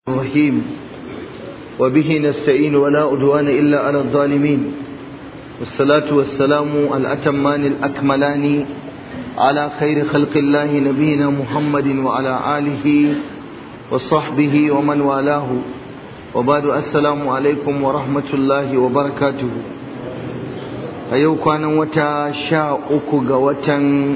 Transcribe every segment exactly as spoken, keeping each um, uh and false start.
الرحيم وبه نستعين ولا أدوان إلا على الظالمين والصلاة والسلام الأتمان الأكملان على خير خلق الله نبينا محمد وعلى آله وصحبه ومن والاه وبعد السلام عليكم ورحمة الله وبركاته أيوكا نوتا شاء وتا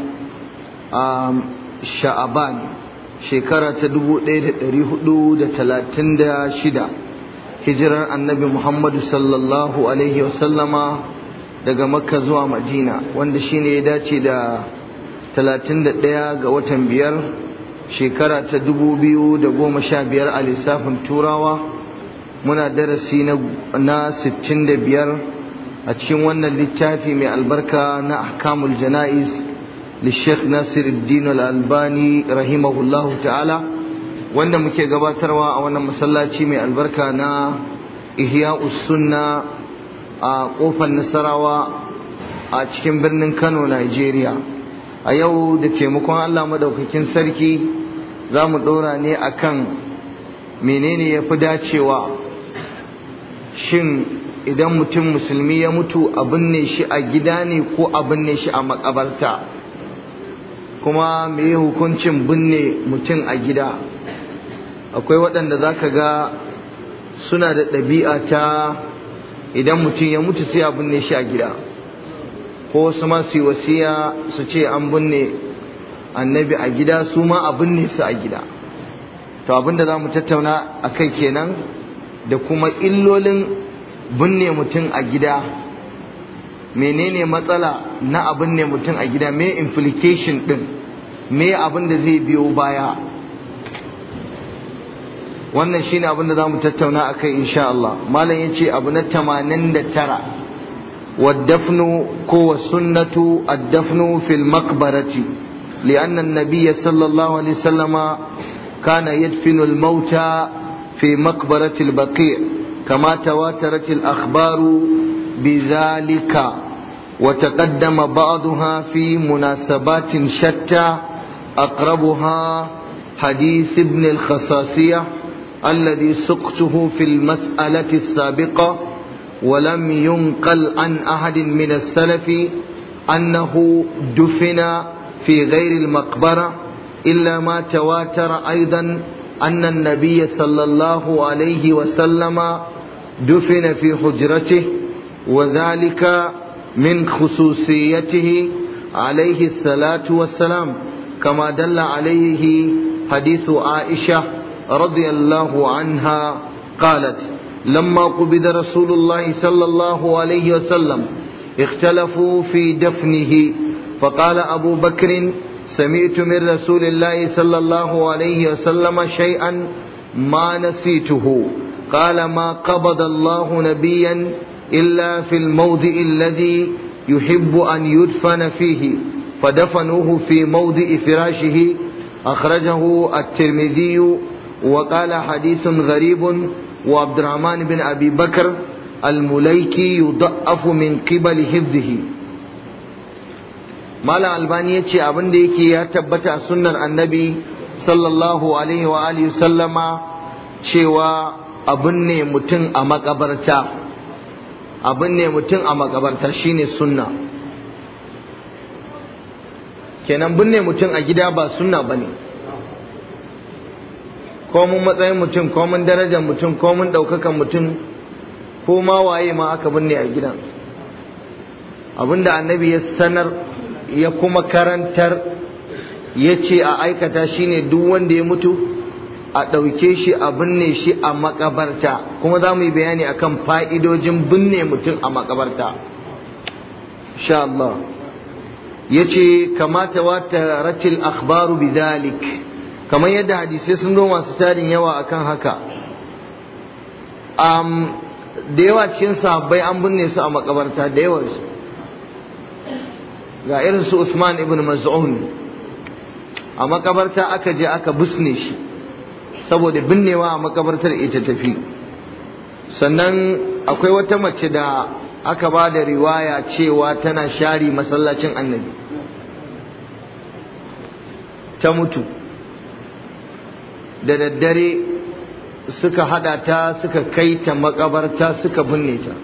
شعبان shekara ta dubu ɗaya da ɗari hudu da talatin da shida hijirar annabi Muhammadu sallallahu alaihi wasallama daga makka zuwa madina wanda shine ya dace da talatin da ɗaya ga watan biyar shekara ta dubu biyu da goma sha biyar a lissafin turawa muna darasi na sittin da biyar a cikin wannan littafi mai albarka na ahkamul jana'iz للشيخ ناصر الدين الألباني رحمه الله تعالى وانا muke gabatarwa a wannan masallaci mai albarka na Ihya'us Sunna a kofar Nasarawa a cikin birnin Kano Nigeria a yau da taimakon Allah madaukakin sarki zamu dora ne akan menene yafi dacewa shin idan mutum musulmi ya mutu a binne shi a gida ne ko a binne shi a makabarta kuma me hukuncin binne mutum a gida akwai waɗanda za ka ga suna da ɗabi'a ta idan mutum ya mutu sai a binne shi a gida ko wasu ma su yi wasiya su ce an binne annabi a gida su ma a binne su a gida to abinda za mu tattauna a kai kenan da kuma illolin binne mutum a gida menene matsala na abin ne mutum a gida me implication din me abin da zai biyo baya wannan shine abin da zamu tattauna akai insha Allah malam yace abu na tamanin da tara waddafnu ko sunnatu addafnu fil maqbarati لأن النبي صلى الله عليه وسلم كان يدفن الموتى في مقبرة البقيع كما تواترت الأخبار بذلك وتقدم بعضها في مناسبات شتى أقربها حديث ابن الخصاصية الذي سقته في المسألة السابقة ولم ينقل عن أحد من السلف أنه دفن في غير المقبرة إلا ما تواتر أيضا أن النبي صلى الله عليه وسلم دفن في حجرته وذلك من خصوصيته عليه الصلاة والسلام كما دل عليه حديث عائشة رضي الله عنها قالت لما قبض رسول الله صلى الله عليه وسلم اختلفوا في دفنه فقال أبو بكر سمعت من رسول الله صلى الله عليه وسلم شيئا ما نسيته قال ما قبض الله نبيا إلا في الموضع الذي يحب أن يدفن فيه فدفنوه في موضع فراشه أخرجه الترمذي وقال حديث غريب وعبد الرحمن بن أبي بكر المليكي يضعف من قبل حفظه مالا الباني يتشي أبن ديكي يتبتع سنة النبي صلى الله عليه وآله وسلم شوى أبن متن أمك أبرتا abin ne mutum a makabarta shine sunna kenan binne mutum a gida ba sunna bane ko mun matsayin mutum ko mun darajar mutum ko mun daukakan mutum ko ma waye ma aka binne a gidan abinda annabi ya sanar ya kuma karantar ya ce a aikata shine duk wanda ya mutu a ɗauke shi a binne shi a makabarta kuma za mu yi bayani akan fa'idojin binne mutum a makabarta insha Allah ya ce kamata wata ratil akhbaru bidalik kamar yadda hadisai sun zo masu tarin yawa akan haka um, da yawa cikin sahabbai an binne su a makabarta da yawa su ga irin su Usman ibn Maz'un a makabarta aka je aka bisne shi saboda binnewa a makabartar ita tafi sannan akwai wata mace da aka ba da riwaya cewa tana share masallacin annabi ta mutu da daddare suka hada ta suka kai ta makabarta suka binne ta.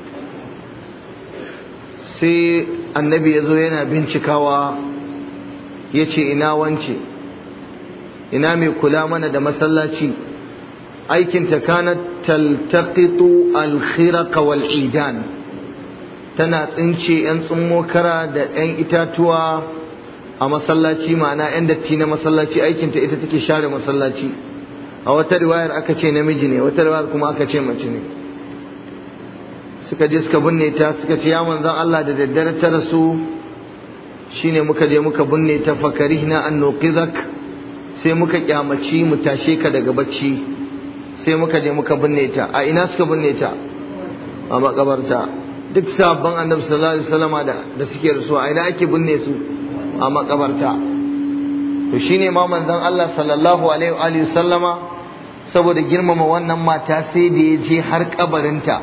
Sai annabi ya zo yana bincikawa ya ce ina wance, ina mai kula mana da masallaci, aikinta kanat taltaqitu al-khiraqa wal idan, tana tsince yan tsummokara da yan itatuwa a masallaci, ma'ana yan datti na masallaci, aikinta ita take share masallaci. A wata riwayar aka ce namiji ne, wata riwayar kuma aka ce mace ne. Suka je suka binne ta, suka ce ya manzon Allah da daddare ta rasu, shine muka je muka binne ta, fakarihna an nuqizak, sai muka kyamaci mu tashe ka daga bacci, sai muka je muka binne ta. A ina suka binne ta? A makabarta. Duk sabon annabi sallallahu alaihi wasallama da da suke rasuwa a ina ake binne su? A makabarta. To shine ma manzon Allah sallallahu alaihi wa alihi sallama saboda girmama wannan mata sai da ya je har kabarinta,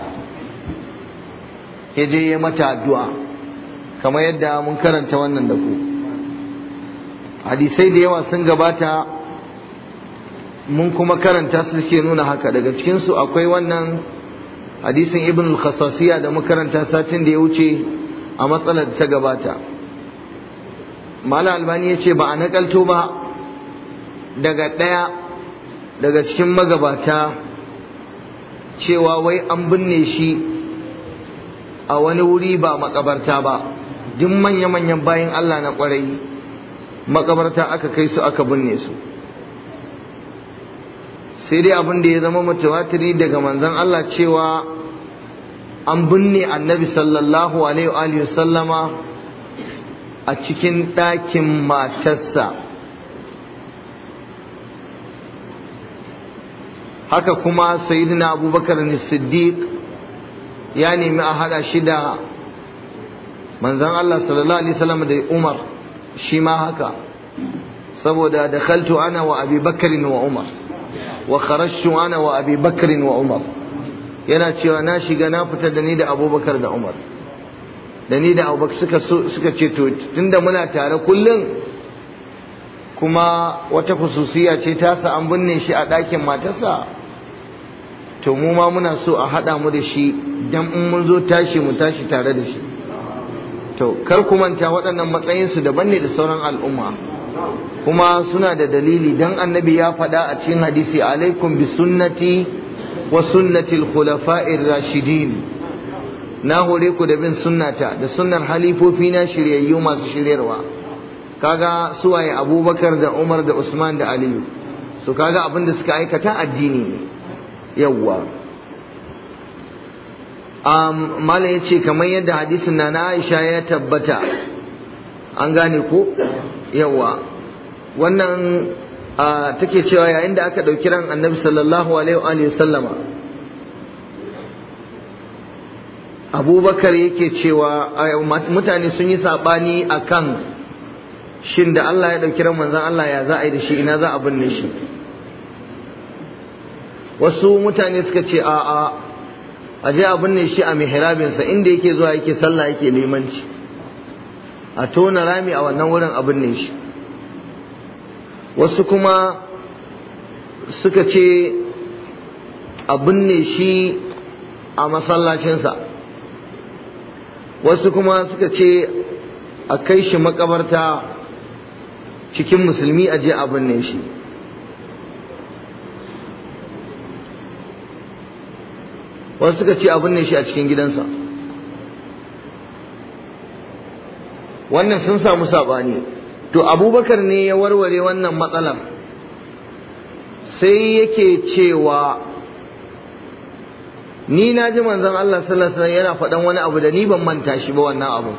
ya je ya mata addu'a, kamar yadda mun karanta wannan da ku. Hadisai da yawa sun gabata mun kuma karanta su suke nuna haka. Daga cikinsu akwai wannan hadisin ibn al-Khassasiyya da mun karanta satin da ya wuce a matsalar da ta gabata. Malam Albani ya ce ba a nakalto ba daga ɗaya daga cikin magabata cewa wai an binne shi a wani wuri ba makabarta ba. Duk manya-manyan bayin Allah na kwarai makabarta aka kai su aka binne su. Sai dai abin da ya zama mutawatiri daga manzon Allah cewa an binne annabi sallallahu alaihi wa sallama a cikin ɗakin matarsa. Haka kuma sayyidina Abubakar as-Siddiq ya nemi a hada shi da manzon Allah sallallahu alaihi wasallam da Umar, shi ma haka, saboda dakhaltu ana wa Abi Bakr wa Umar wa kharajtu ana wa Abi Bakr wa Umar, yana cewa na shiga na fita da ni da Abubakar da Umar, da ni da Abubakar suka suka ce to tunda muna tare kullun, kuma wata khususiya ce ta sa an binne shi a ɗakin matarsa, to mu ma muna so a haɗa mu da shi dan in mun zo tashi mu tashi tare da shi. To kar ku manta waɗannan matsayinsu daban ne da sauran al'umma, kuma suna da dalili, dan annabi ya faɗa a cikin hadisi, alaikum bi sunnati wa sunnati al-khulafa'ir rashidin, na hore ku da bin sunnata da sunnar halifofi na shiryayyu masu shiryarwa. Kaga suwaye Abubakar da Umar da Usman da Aliyu, so kaga abin da suka aikata addini ne. Yawwa um, Malam ya ce kamar yadda hadisin na na Aisha ya tabbata, an gane ko? Yawwa wannan uh, take cewa yayin da aka ɗauki ran annabi sallallahu alaihi wa sallama, Abubakar yake cewa mutane sun yi saɓani a kan shin da Allah ya ɗauki ran manzon Allah ya za a yi da shi, ina za a binne shi. Wasu mutane suka ce a'a, a je a binne shi a mihrabinsa inda yake zuwa yake sallah yake limanci, a tona rami a wannan wurin a binne shi. Wasu kuma suka ce a binne shi a masallacinsa. Wasu kuma suka ce a kai shi makabarta cikin musulmi a je a binne shi. Wasu suka ce abin ne shi a cikin gidansa. Wannan sun samu saɓani. To Abubakar ne ya warware wannan matsalar, sai yake cewa ni na ji manzon Allah sallallahu alaihi wasallam yana faɗan wani abu da ni ban manta shi ba wannan abu.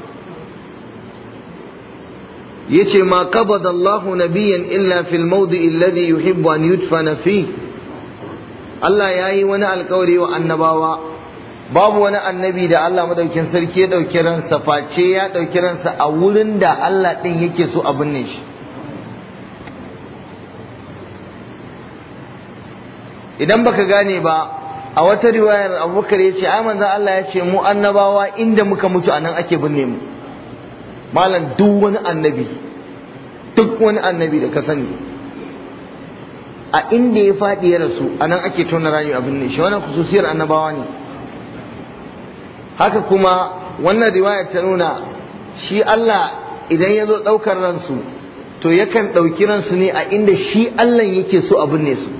Yace ma qabada Allahu nabiyyan illa fil mawdi'i alladhi yuhibbu an yudfana fihi. Allah ya yi wani alkawari wa annabawa, babu wani annabi da Allah madaukin sarki ya ɗauki ransa face ya ɗauki ransa a wurin da Allah ɗin yake so a binne shi. Idan baka gane ba, a wata riwayar Abubakar ya ce ai manzon Allah ya ce mu annabawa inda muka mutu anan ake binne mu. Malam duk wani annabi, duk wani annabi da ka sani a inda ya faɗi ya rasu a nan ake tona rami abin ne shi, wannan khususiyar annabawa ne. haka kuma wannan riwayar ta nuna shi Allah idan ya zo ɗaukar ransu to yakan ɗauki ransu ne a inda shi Allah yake so a binne su.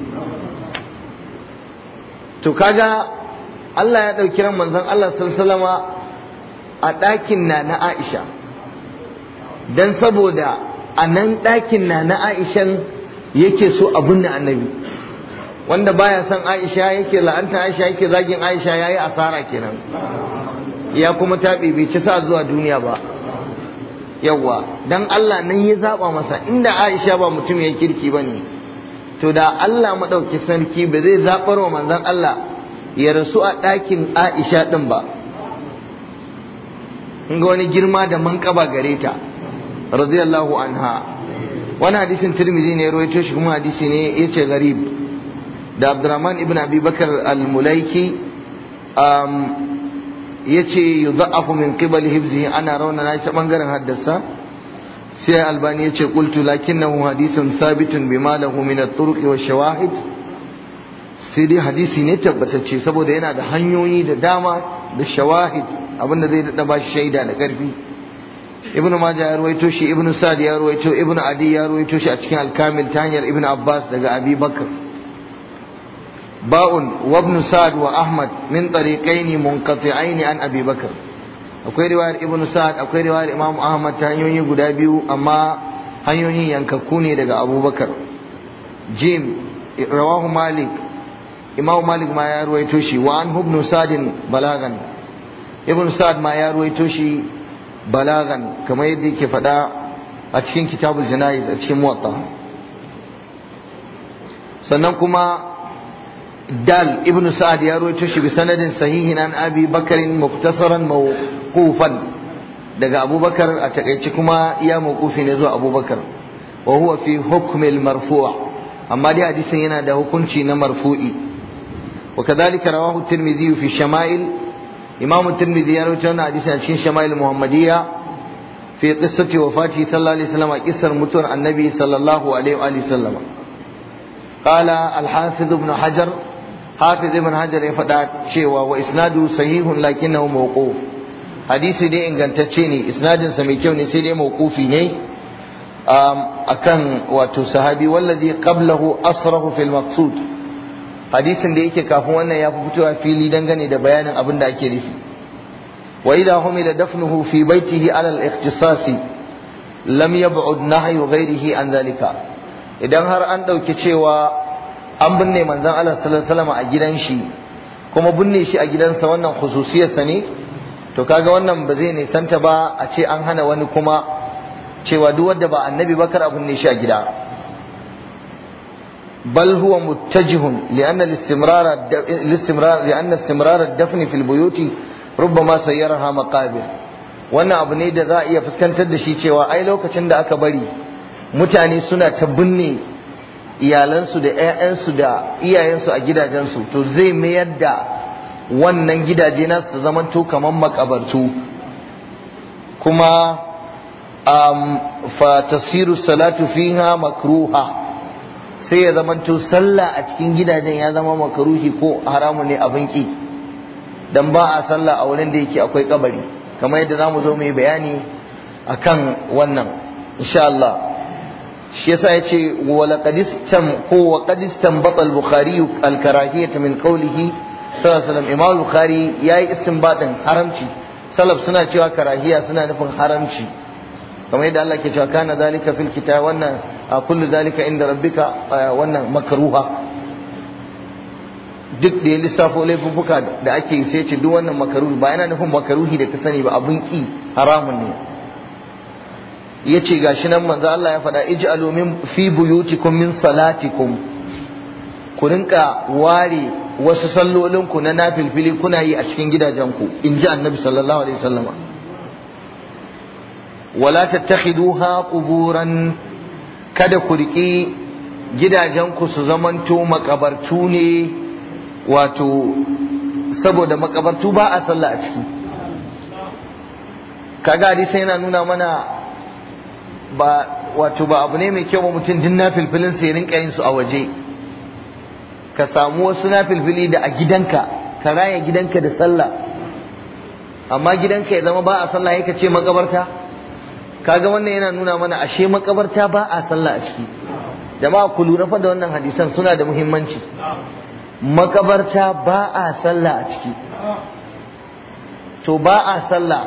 to kaga Allah ya ɗauki ran manzon Allah sallallahu alaihi wasallama a ɗakin na na Aisha, dan saboda a nan ɗakin na na Aishan yake so a binne annabi. wanda baya son Aisha yake la'anta Aisha yake zagin Aisha yayi asara kenan, ya kuma taɓe bai ci sa zuwa duniya ba. yawa dan Allah nan ya zaba masa, inda Aisha ba mutum ya kirki bane to da Allah madauki sarki ba zai zabar wa manzon Allah ya rasu a ɗakin Aisha din ba. ga wani girma da manƙaba gare ta radiyallahu anha. wani hadisin Tirmidhi ne ya rawaito shi, kuma hadisi ne yace gharib, da Abdurrahman ibn Abi Bakar al-Mulaiki um, yace yudha'afu min qibali hibzihi, ana rauna na ta bangaren haddasa. sai Albani yace qultu lakinnahu hadithun thabitun bima lahu min at-turuq wa shawahid, sai dai hadisi ne tabbatacce saboda yana da hanyoyi da dama da shawahid, abinda zai dada ba shi shaida da karfi. ibnu majah ya ruwaito shi, ibnu sa'd ya ruwaito, ibnu adi ya ruwaito shi a cikin al-kamil ta hanyar ibnu abbas daga abi bakr. ba'un wa ibnu sa'd wa ahmad min tariqaini munqati'aini an abi bakr. akwai riwayar ibnu sa'd, akwai riwayar imam ahmad ta hanyoyi guda biyu, amma hanyoyin yankakku ne daga abubakar. jim rawahu malik, imam malik ma ya ruwaito shi, wa an ibnu sa'd balagan, ibnu sa'd ma ya ruwaito shi balagan kamar yadda yake faɗa a cikin kitabul janayiz a cikin muwatta. sannan kuma dal ibn sa'ad ya rawaito shi bi sanadin sahihin an abi bakarin muktasaran mawqufan, daga abubakar a takaice kuma ya mawqufi ne zuwa abubakar. wa huwa fi hukm al marfu', amma dai hadisin yana da hukunci na marfu'i. wa kadhalika rawahu at-tirmidhi fi shama'il, imam at-tirmidhi ya rawaito wannan hadisin a cikin shama'il muhammadiyya fi qissati wafati sallallahu alaihi wasallam, qissar mutuwar annabi sallallahu alaihi wa sallam. qala al-hafiz ibn hajar, hafiz ibn hajar ya faɗa cewa wa isnadu sahihun lakinnahu mawquf, hadisi dai ingantacce ne, isnadin sa mai kyau ne, sai dai mawqufi ne akan wato sahabi. wallazi qablahu asrahu fil maqsud, hadisin da yake kafin wannan ya fi fitowa fili dangane da bayanin abin da ake nufi. wa idha humila dafnuhu fi baitihi ala al-ikhtisas lam yab'ud nahyu ghayrihi an dhalika, idan har an dauki cewa an binne manzon Allah sallallahu alaihi wasallam a gidan shi, kuma binne shi a gidansa wannan khususiyarsa ne, to kaga wannan ba zai nisanta ba a ce an hana wani kuma cewa duk wanda ba annabi ba kar a binne shi a gida. bal huwa muttajihun li'anna al-istimrar al-istimrar li'anna istimrar ad-dafn fi al-buyut rubbama sayyaraha maqabir. wannan abu ne da za a iya fuskantar da shi cewa ai lokacin da aka bari mutane suna ta binne iyalansu da 'ya'yansu da iyayensu a gidajensu, to zai mayar da wannan gidaje nasu su zamanto kamar makabartu. kuma um, fa tasiru salatu fiha makruha, sai ya zamanto sallah a cikin gidajen ya zama makruhi ko haramun ne, abin ki, dan ba a sallah a wurin da yake akwai kabari, kamar yadda zamu zo mu yi bayani akan wannan insha Allah. shi yasa yace wala qadistam ko wa qadistam batal bukhari al-karahiyata min qawlihi sallallahu alaihi wasallam. imam bukhari yayi istinbatin haramci, salaf suna cewa karahiya suna nufin haramci, kamar yadda Allah ke cewa kana zalika fil kitab, wannan kullu zalika inda rabbika, wannan makruha. duk da ya lissafo laifuffuka da ake sai ce duk wannan makaruhi, ba yana nufin makaruhi da ka sani ba, abun ki haramun ne. yace gashi nan manzo Allah ya faɗa ij'alu min fi buyutikum min salatikum, ku rinka ware wasu sallolin ku na nafilfili kuna yi a cikin gidajenku, inji annabi sallallahu alaihi wasallam. wala tattakhiduha quburan, kada ku riki gidajenku su zamanto makabartu ne, wato saboda makabartu ba a sallah a ciki. kaga hadisi yana nuna mana ba wato ba abu ne mai kyau ba mutum din nafilfilin sa ya rinka yin su a waje, ka samu wasu nafilfili da a gidanka ka raya gidanka da sallah, amma gidanka ya zama ba a sallah ya ce makabarta. Kaga wannan yana nuna mana ashe makabarta ba a sallah a ciki. Jama'a ku lura fa da wannan hadisan suna da muhimmanci. Makabarta ba a sallah a ciki. To ba a sallah,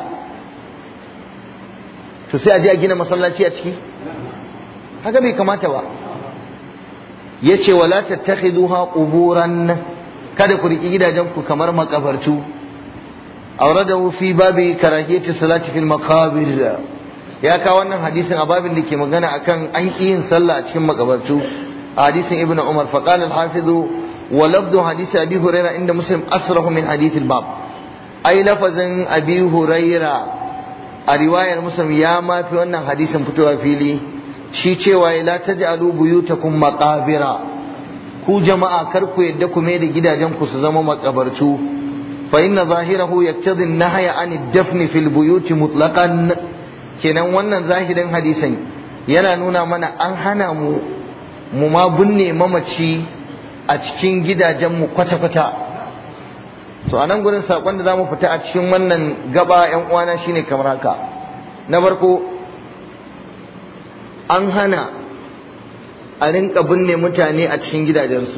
to sai a je a gina masallaci a ciki? Haka bai kamata ba. Yace wala tattakhiduha quburan, kada ku riki gidajen ku kamar makabartu. Awradahu fi babi karahiyati salati fil maqabir. Ya kawo wannan hadisin a babin da ke magana akan an ƙi yin sallah a cikin makabartu, a hadisin Ibn Umar. Fa qala al-hafiz wa lafdhu hadisi Abi Hurairah inda Muslim asrahu min hadith al-bab. Ai lafazin Abi Hurairah a riwayar Muslim ya ma fi wannan hadisin fitowa fili. Shi cewa la taj'alu buyutakum maqabira, ku jama'a kar ku yadda ku mai da gidajen ku su zama makabartu. Fa inna zahirahu yaktadi an-nahya an ad-dafn fil buyut mutlaqan. Kenan wannan zahirin hadisin yana nuna mana an hana mu mu ma binne mamaci a cikin gidajenmu kwata-kwata. To a nan gurin saƙon da za mu fita a cikin wannan gaba ‘yan uwana shine kamar haka. Na farko, an hana a rinka binne mutane a cikin gidajensu.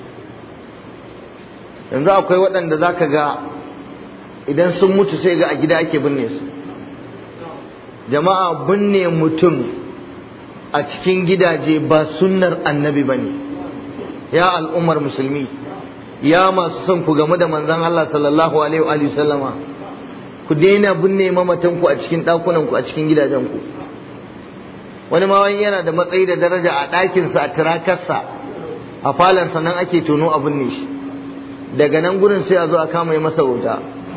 Yanzu akwai waɗanda za ka ga idan sun mutu sai ga a gida ake binne su. Jama'a, binne mutum a cikin gidaje ba sunnar annabi bane. Ya al'ummar musulmi, ya masu son ku game da manzon Allah sallallahu alaihi wa sallama, ku daina binne mamatan ku a cikin ɗakunan ku a cikin gidajen ku. Wani ma wani yana da matsayi da daraja a ɗakin sa, a tirakarsa, a falon sa nan ake tono a binne shi. Daga nan gurin sai a zo a kama yi masa wuta.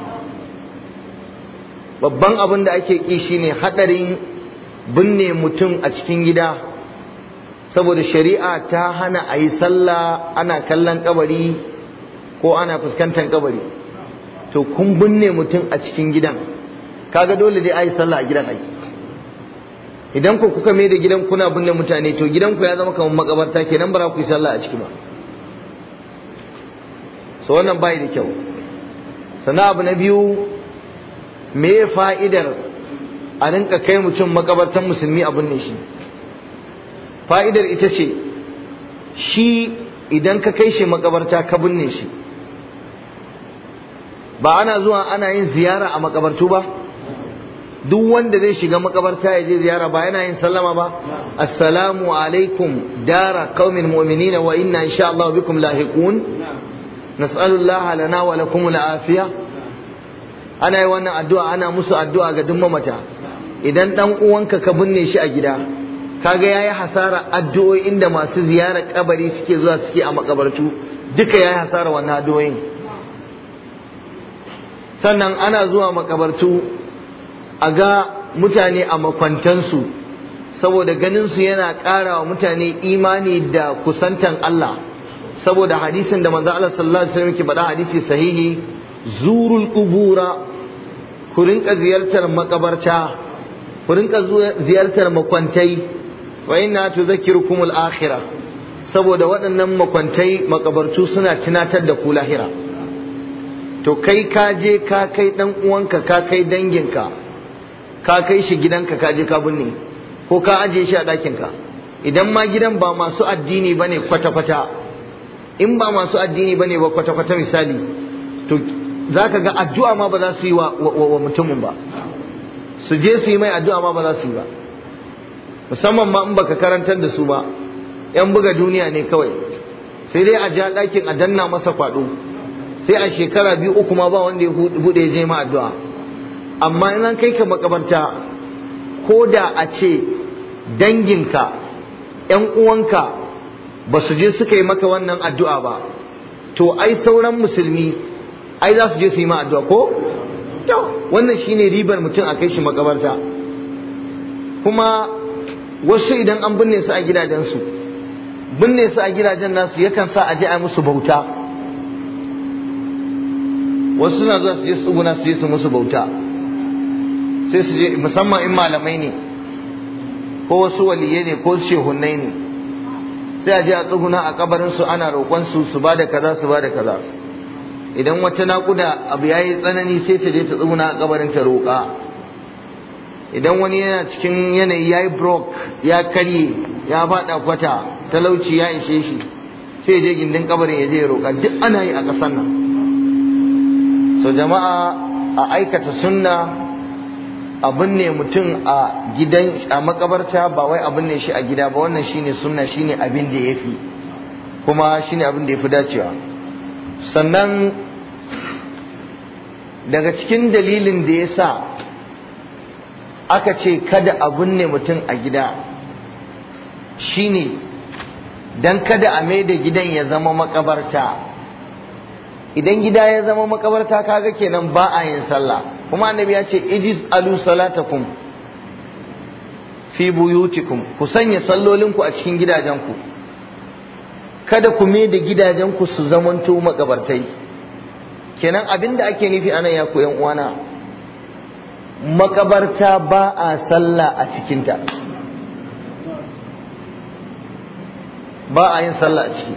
Babban abin da ake ƙi shine haɗarin binne mutum a cikin gida, saboda shari'a ta hana a yi sallah ana kallon kabari ko ana fuskantar kabari. To kun binne mutum a cikin gidan, kaga dole dai a yi sallah a gidan ai. Idan ku kuka mai da gidan kuna binne mutane, to gidan ku ya zama kamar makabarta, kenan ba za ku yi sallah a ciki ba. So wannan bai da kyau. Sannan abu na biyu, me fa'idar a rinka kai mutum makabartan musulmi a binne shi? Fa'idar ita ce, shi idan ka kai shi makabarta ka binne shi, ba ana zuwa ana yin ziyara a makabartu ba? Duk wanda zai shiga makabarta ya je ziyara ba yana yin sallama ba? Assalamu alaikum dara qaumin mu'minina wa inna insha Allah bikum lahiqun. Nas'alullaha lana wa lakum al-afiya. Ana yi wannan addu'a, ana musu addu'a ga duk mamata. Idan dan uwanka ka binne shi a gida, kaga yayi hasara addu'o'in da masu ziyarar kabari suke zuwa suke a makabartu, duka yayi hasara wannan addu'o'in. Sannan ana zuwa makabartu a ga mutane a makwantansu, saboda ganin su yana ƙara wa mutane imani da kusantan Allah. Saboda hadisin da manzo Allah sallallahu alaihi wasallam ke faɗa, hadisi sahihi, zurul qubura, ku rinka ziyartar makabarta, ku rinka ziyartar makwantai, wa inna tuzakkirukumul akhirah, saboda waɗannan makwantai makabartu suna tunatar da ku lahira. To kai ka je ka kai dan uwanka, ka kai danginka, ka kai shi gidanka, ka je ka binne, ko ka aje shi a ɗakinka. Idan ma gidan ba masu addini bane kwata-kwata, in ba masu addini bane ba kwata-kwata misali, to za ka ga addu'a ma ba za su yi wa, wa, mutumin ba, su je su yi mai addu'a ma ba za su yi ba, musamman ma in baka karantar da su ba, ‘yan buga duniya ne kawai, sai dai a ja ɗakin a danna masa kwaɗo, sai a shekara biyu uku ma ba wanda ya buɗe ya je ma addu'a. Amma in an kai ka makabarta, ko da a ce danginka, ‘yan uwanka ba su je suka yi maka wannan addu'a ba, to ai sauran musulmi ai za su je su yi ma addu'a ko? To, wannan shine ribar mutum a kai shi makabarta. Kuma wasu idan an binne su a gidajensu, binne su a gidajen nasu yakan sa a je a musu bauta. Wasu suna zuwa su je su tsuguna su je su musu bauta, sai su je, musamman in malamai ne ko wasu waliyai ne ko shehunnai ne, sai a je a tsuguna a kabarin su ana roƙon su su bada kaza su bada kaza. Idan wata naƙuda abu yayi tsanani sai ta je ta tsuguna a kabarin ta roƙa. Idan wani yana cikin yanayi yayi broke ya karye ya faɗa kwata talauci ya ishe shi sai je gindin kabarin ya je ya roƙa. Duk ana yi a ƙasar nan. So jama'a a aikata sunna, abin ne mutum a gidan a makabarta ba wai abin ne shi a gida ba. Wannan shine sunna, shine abin da yafi, kuma shine abin da yafi dacewa. Sannan daga cikin dalilin da yasa aka ce kada abin ne mutum a gida shine dan kada a mai da gidan ya zama makabarta. Idan gida ya zama makabarta kaga kenan ba a yin sallah. Kuma annabi ya ce ijis alu salatakum fi buyutikum, ku sanya sallolinku a cikin gidajenku, kada ku mai da gidajenku su zamanto makabartai. Kenan abinda ake nufi anan ya ku yan uwana, makabarta ba a sallah a cikinta, ba a yin sallah a ciki.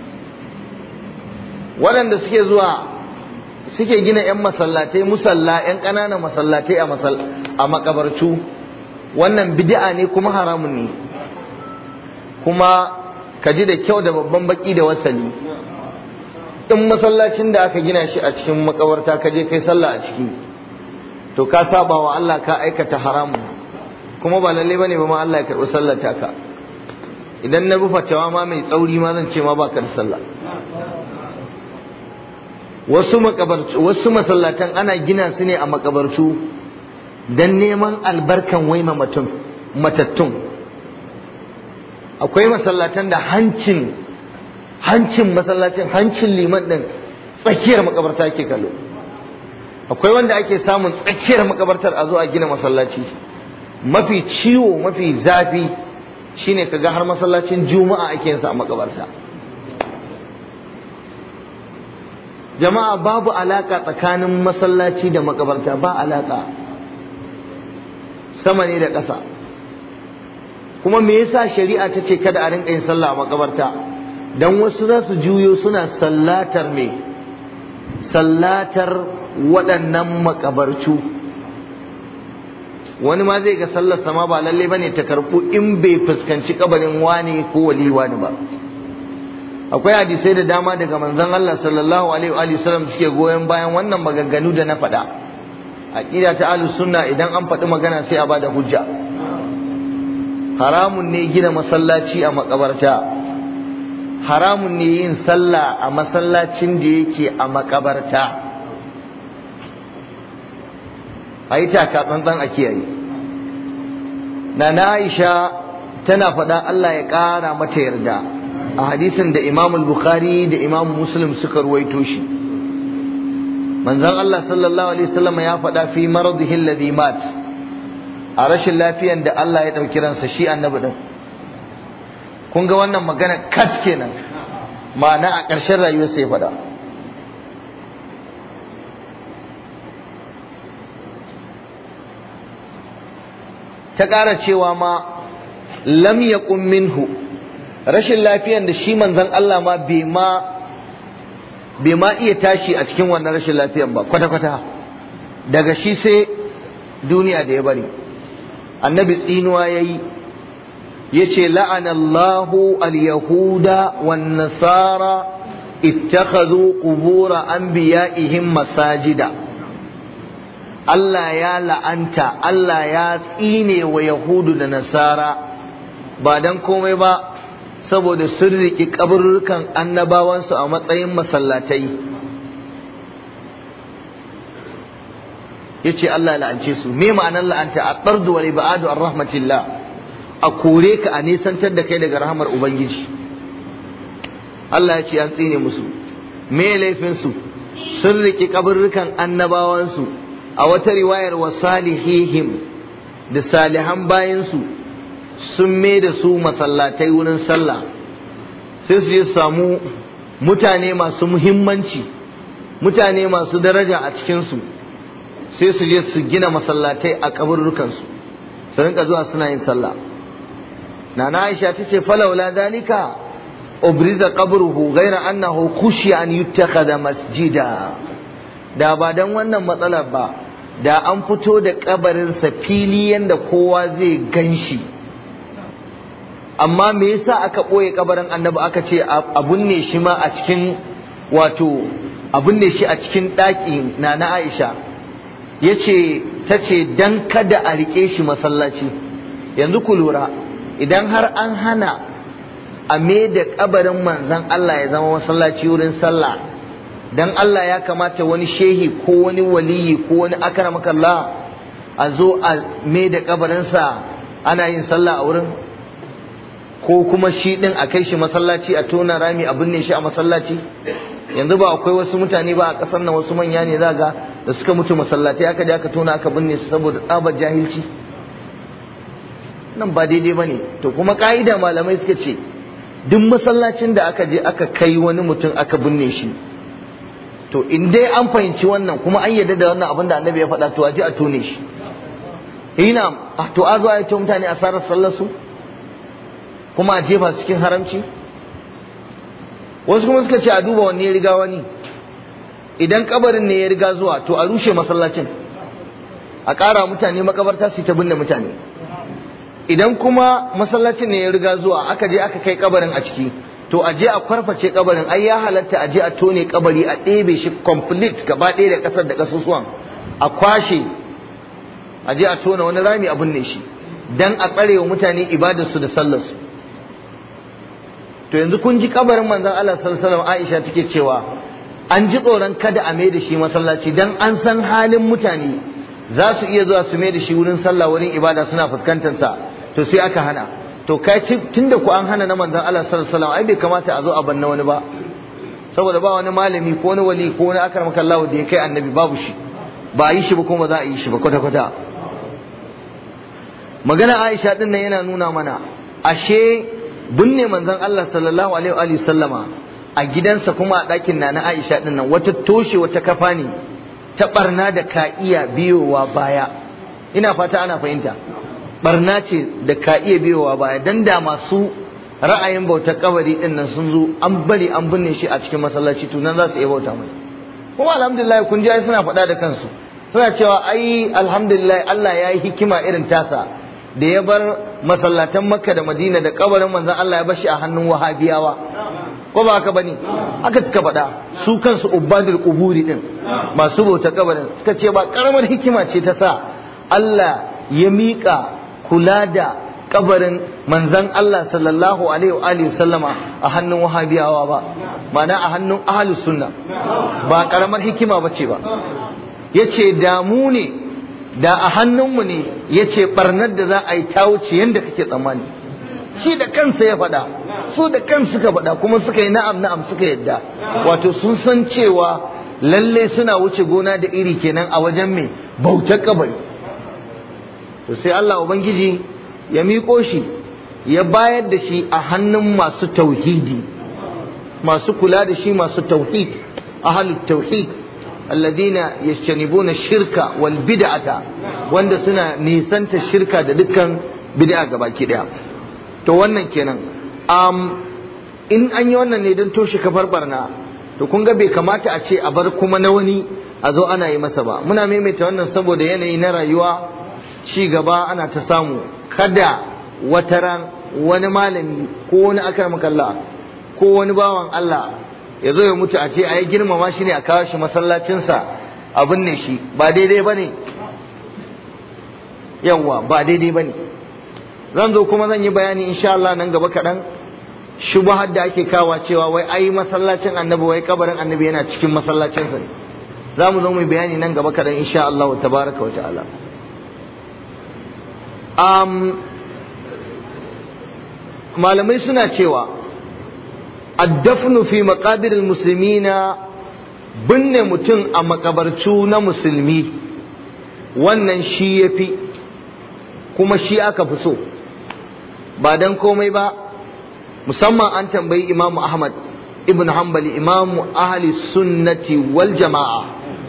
Waɗanda suke zuwa suke gina 'yan masallatai musalla 'yan ƙananan masallatai a makabarcu, wannan bid'a ne kuma haramun ne. Kuma ka ji da kyau da babban baki da wasali, in masallacin da aka gina shi a cikin makabarta ka je kai sallah a ciki, to ka saba wa Allah, ka aikata haramun, kuma ba lalle bane ba ma Allah ya karɓi sallar taka. Idan na bi fatawa ma mai tsauri ma zan ce ma ba ka da sallah. Wasu makabartu, wasu masallatan ana gina su ne a makabartu dan neman albarkan waima mutum matattun. Akwai masallatan da hancin hancin masallacin hancin liman din tsakiyar makabarta ke kallo. Akwai wanda ake samun tsakiyar makabartar a zo a gina masallaci. Mafi ciwo mafi zafi shine kaga har masallacin juma'a ake yin sa a makabarta. Jama'a babu alaka tsakanin masallaci da makabarta, ba alaka, sama ne da ƙasa. Kuma me yasa shari'a ta ce kada a rinka yin sallah a makabarta? Dan wasu za su juyo suna sallatar me sallatar waɗannan makabarcu. Wani ma zai ga sallar sama ba lalle bane ta karɓu in bai fuskanci kabarin wani ko wali wani ba. Akwai hadisai da dama daga manzon Allah sallallahu alaihi wa sallam suke goyon bayan wannan maganganu da na faɗa. Aqida ta ahlus sunna, idan an faɗi magana sai a bada hujja. Haramun ne gina masallaci a makabarta, haramun ne yin sallah a masallacin da yake a makabarta. Ayi taka tsantsan a kiyaye. Nana Aisha tana faɗa Allah ya ƙara mata yarda a hadisin da Imam al-Bukhari da Imam Muslim suka ruwaito shi. Manzon Allah sallallahu alaihi wasallam ya faɗa fi maradihi alladhi mat, a rashin lafiyan da Allah ya ɗauki ransa shi annabi din. Kun ga wannan magana kat kenan, ma'ana a ƙarshen rayuwarsa ya faɗa. Ta ƙara cewa ma lam yaqum minhu, rashin lafiyan da shi manzon Allah ma bai ma bai ma iya tashi a cikin wannan rashin lafiyan ba kwata-kwata, daga shi sai duniya da ya bari. Annabi tsinuwa yayi, yace la'ana Allahu al-yahuda wan nasara ittakhadhu qubur anbiya'ihim masajida. Allah ya la'anta, Allah ya tsine wa yahudu da nasara ba dan komai ba saboda sun riƙi kaburrukan annabawansu a matsayin masallatai. Yace Allah ya la'ance su. Me ma'anar la'anta? at-tardu wal ibadu ar rahmatillah, a kore ka, a nisantar da kai daga rahmar ubangiji. Allah ya ce an tsine musu. Me laifin su? Sun riƙi kaburrukan annabawansu, a wata riwayar wa salihihim, da salihan bayansu sun mai da su masallatai wurin sallah. Sai su je samu mutane masu muhimmanci, mutane masu daraja a cikinsu, sai su je su gina masallatai a kaburrukansu, su rinka zuwa suna yin sallah. Nana Aisha ta ce falaula dalika, ubriza qabruhu ghayra annahu khushiya an yuttakhadha masjida. Da ba dan wannan matsalar ba da an fito da kabarinsa fili yanda kowa zai ganshi. Amma me yasa aka ɓoye kabarin annabi aka ce a binne shi ma a cikin wato a binne shi a cikin ɗaki na na Aisha? Yace tace dan kada a rike shi masallaci. Yanzu ku lura, idan har an hana a me da kabarin manzon Allah ya zama masallaci wurin sallah, dan Allah ya kamata wani shehi ko wani waliyi ko wani akramakallah a zo a me da kabarinsa ana yin sallah a wurin, ko kuma shi din a kai shi masallaci a tona rami a binne shi a masallaci. Yanzu ba akwai wasu mutane ba a kasar nan, wasu manya ne zaga da suka mutu masallatai aka je aka tona aka binne su saboda tsabar jahilci. Nan ba daidai bane. To kuma ka'ida malamai suka ce duk masallacin da aka je aka kai wani mutum aka binne shi, to in dai an fahimci wannan kuma an yarda da wannan abin da annabi ya faɗa, to a je a tone shi. Ina to a zo a ce mutane asarar sallar su kuma a jefa su cikin haramci. Wasu kuma suka ce a duba wanne ya riga wani. Idan kabarin ne ya riga zuwa, to a rushe masallacin, a ƙara mutane makabarta su ta binne mutane. Idan kuma masallacin ne ya riga zuwa aka je aka kai kabarin a ciki, to a je a kwarface kabarin. Ai ya halatta a je a tone kabari, a ɗebe shi complete gaba ɗaya da ƙasar da ƙasusuwan, a kwashe, a je a tona wani rami a binne shi, dan a tsare wa mutane ibadarsu da sallarsu. To yanzu kun ji kabarin manzon Allah sallallahu alaihi wasallam, Aisha take cewa an ji tsoron kada a mai da shi masallaci dan an san halin mutane za su iya zuwa su mai da shi wurin sallah, wurin ibada, suna fuskantar sa, to sai aka hana. To kai tunda ku an hana na manzon Allah sallallahu alaihi wasallam, ai bai kamata a zo a banna wani ba, saboda ba wani malami ko wani wali ko wani akramaka Allah da ya kai annabi, babu shi, ba a yi shi ba kuma za a yi shi ba kwata kwata. Magana Aisha din nan yana nuna mana ashe binne manzon Allah sallallahu alaihi wa sallama a gidansa kuma a ɗakin na na Aisha din nan wata toshe wata kafa ne ta barna da ka iya biyowa baya. Ina fata ana fahimta. Barna ce da ka iya biyowa baya, dan da masu ra'ayin bautar kabari din nan sun zo an bari an binne shi a cikin masallaci, to nan za su iya bauta mai. Kuma alhamdulillah kun ji ai suna faɗa da kansu, suna cewa ai alhamdulillah Allah ya yi hikima irin tasa da ya bar masallatan Makka da Madina da kabarin manzon Allah ya bar shi a hannun Wahabiyawa. Ko ba haka bane? Haka suka faɗa su kansu ubadul quburi din, masu bauta kabarin, suka ce ba karamar hikima ce ta sa Allah ya miƙa kula da kabarin manzon Allah sallallahu alaihi wa alihi sallama a hannun Wahabiyawa ba, ma'ana a hannun ahlus sunna. Ba karamar hikima bace ba. Yace damu ne da a hannunmu ne, ya ce ɓarnar da za a yi ta wuce yadda kake tsammani. Shi da kansa ya faɗa, su da kansu suka faɗa, kuma suka yi na'am na'am suka yadda. Wato sun san cewa lalle suna wuce gona da iri kenan a wajen mai bautar kabari. To sai Allah Ubangiji ya miƙo shi, ya bayar da shi a hannun masu tauhidi, masu kula da shi, masu tauhid, ahalut tauhid, alladina yajtanibuna shirka wal bid'ata, wanda suna nisanta shirka da dukkan bid'a gabaki daya. To wannan kenan. Um, in an yi wannan ne don toshe kafar barna, to kun ga bai kamata a ce a bar kuma na wani a zo ana yi masa ba. Muna maimaita wannan saboda yanayi na rayuwa, ci gaba ana ta samu. Kada wata ran wani malami ko wani akramakallah ko wani bawan Allah ya zo ya mutu a ce a yi girmama shi ne a kawo shi masallacinsa a binne shi. Ba daidai ba ne, yawwa ba daidai ba ne. Zan zo kuma zan yi bayani insha Allah nan gaba kaɗan, shubahar da ake kawa cewa wai ai masallacin annabi, wai kabarin annabi yana cikin masallacinsa ne. Za mu zo mu bayani nan gaba kaɗan insha Allah tabaraka wa ta'ala. Um, malamai suna cewa addafnu fi maqabiril muslimina, binne mutum a makabarcu na musulmi, wannan shi yafi kuma shi aka fi so, ba dan komai ba. Musamman an tambayi Imam Ahmad ibn Hanbali, imamu ahli sunnati wal jama'a,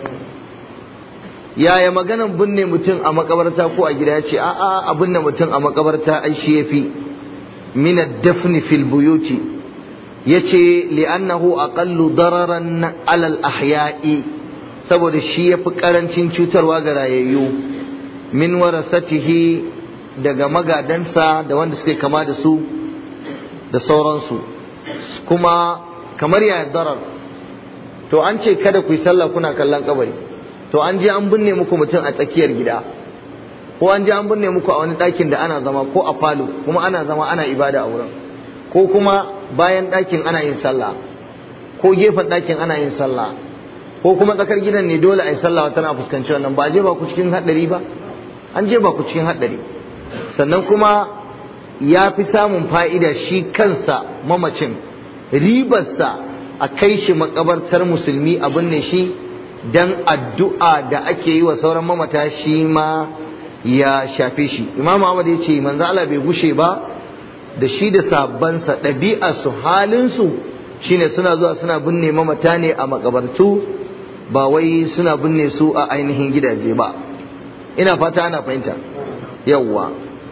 yaya maganan binne mutum a makabarta ko a gida? Ya ce a'a, a binne mutum a makabarta ai shi yafi min ad-dafni fil buyuti, yace li'annahu aqallu dararan alal ahya'i, saboda shi yafi karancin cutarwa ga rayayyu, min warasatihi daga magadansa da wanda suke kama da su da sauransu. Kuma kamar ya darar, to an ce kada ku yi sallah kuna kallon kabari, to an je an binne muku mutum a tsakiyar gida, ko an je an binne muku a wani ɗakin da ana zama, ko a falo kuma ana zama ana ibada a wurin, ko kuma bayan ɗakin ana yin sallah, ko gefen ɗakin ana yin sallah, ko kuma tsakar gidan ne dole a yi sallah tana fuskanci wannan, ba a je ba ku cikin haɗari ba, an je ba ku cikin haɗari. Sannan kuma ya fi samun fa'ida shi kansa mamacin, ribarsa a kai shi makabartar musulmi a binne shi dan addu'a da ake yi wa sauran mamata shi ma ya shafe shi. Imam Ahmad ya ce manzo Allah bai gushe ba da shi da sabbansa, ɗabi'arsu halinsu shine suna zuwa suna binne mamata ne a makabartu, ba wai suna binne su a ainihin gidaje ba. Ina fata ana fahimta. Yawwa,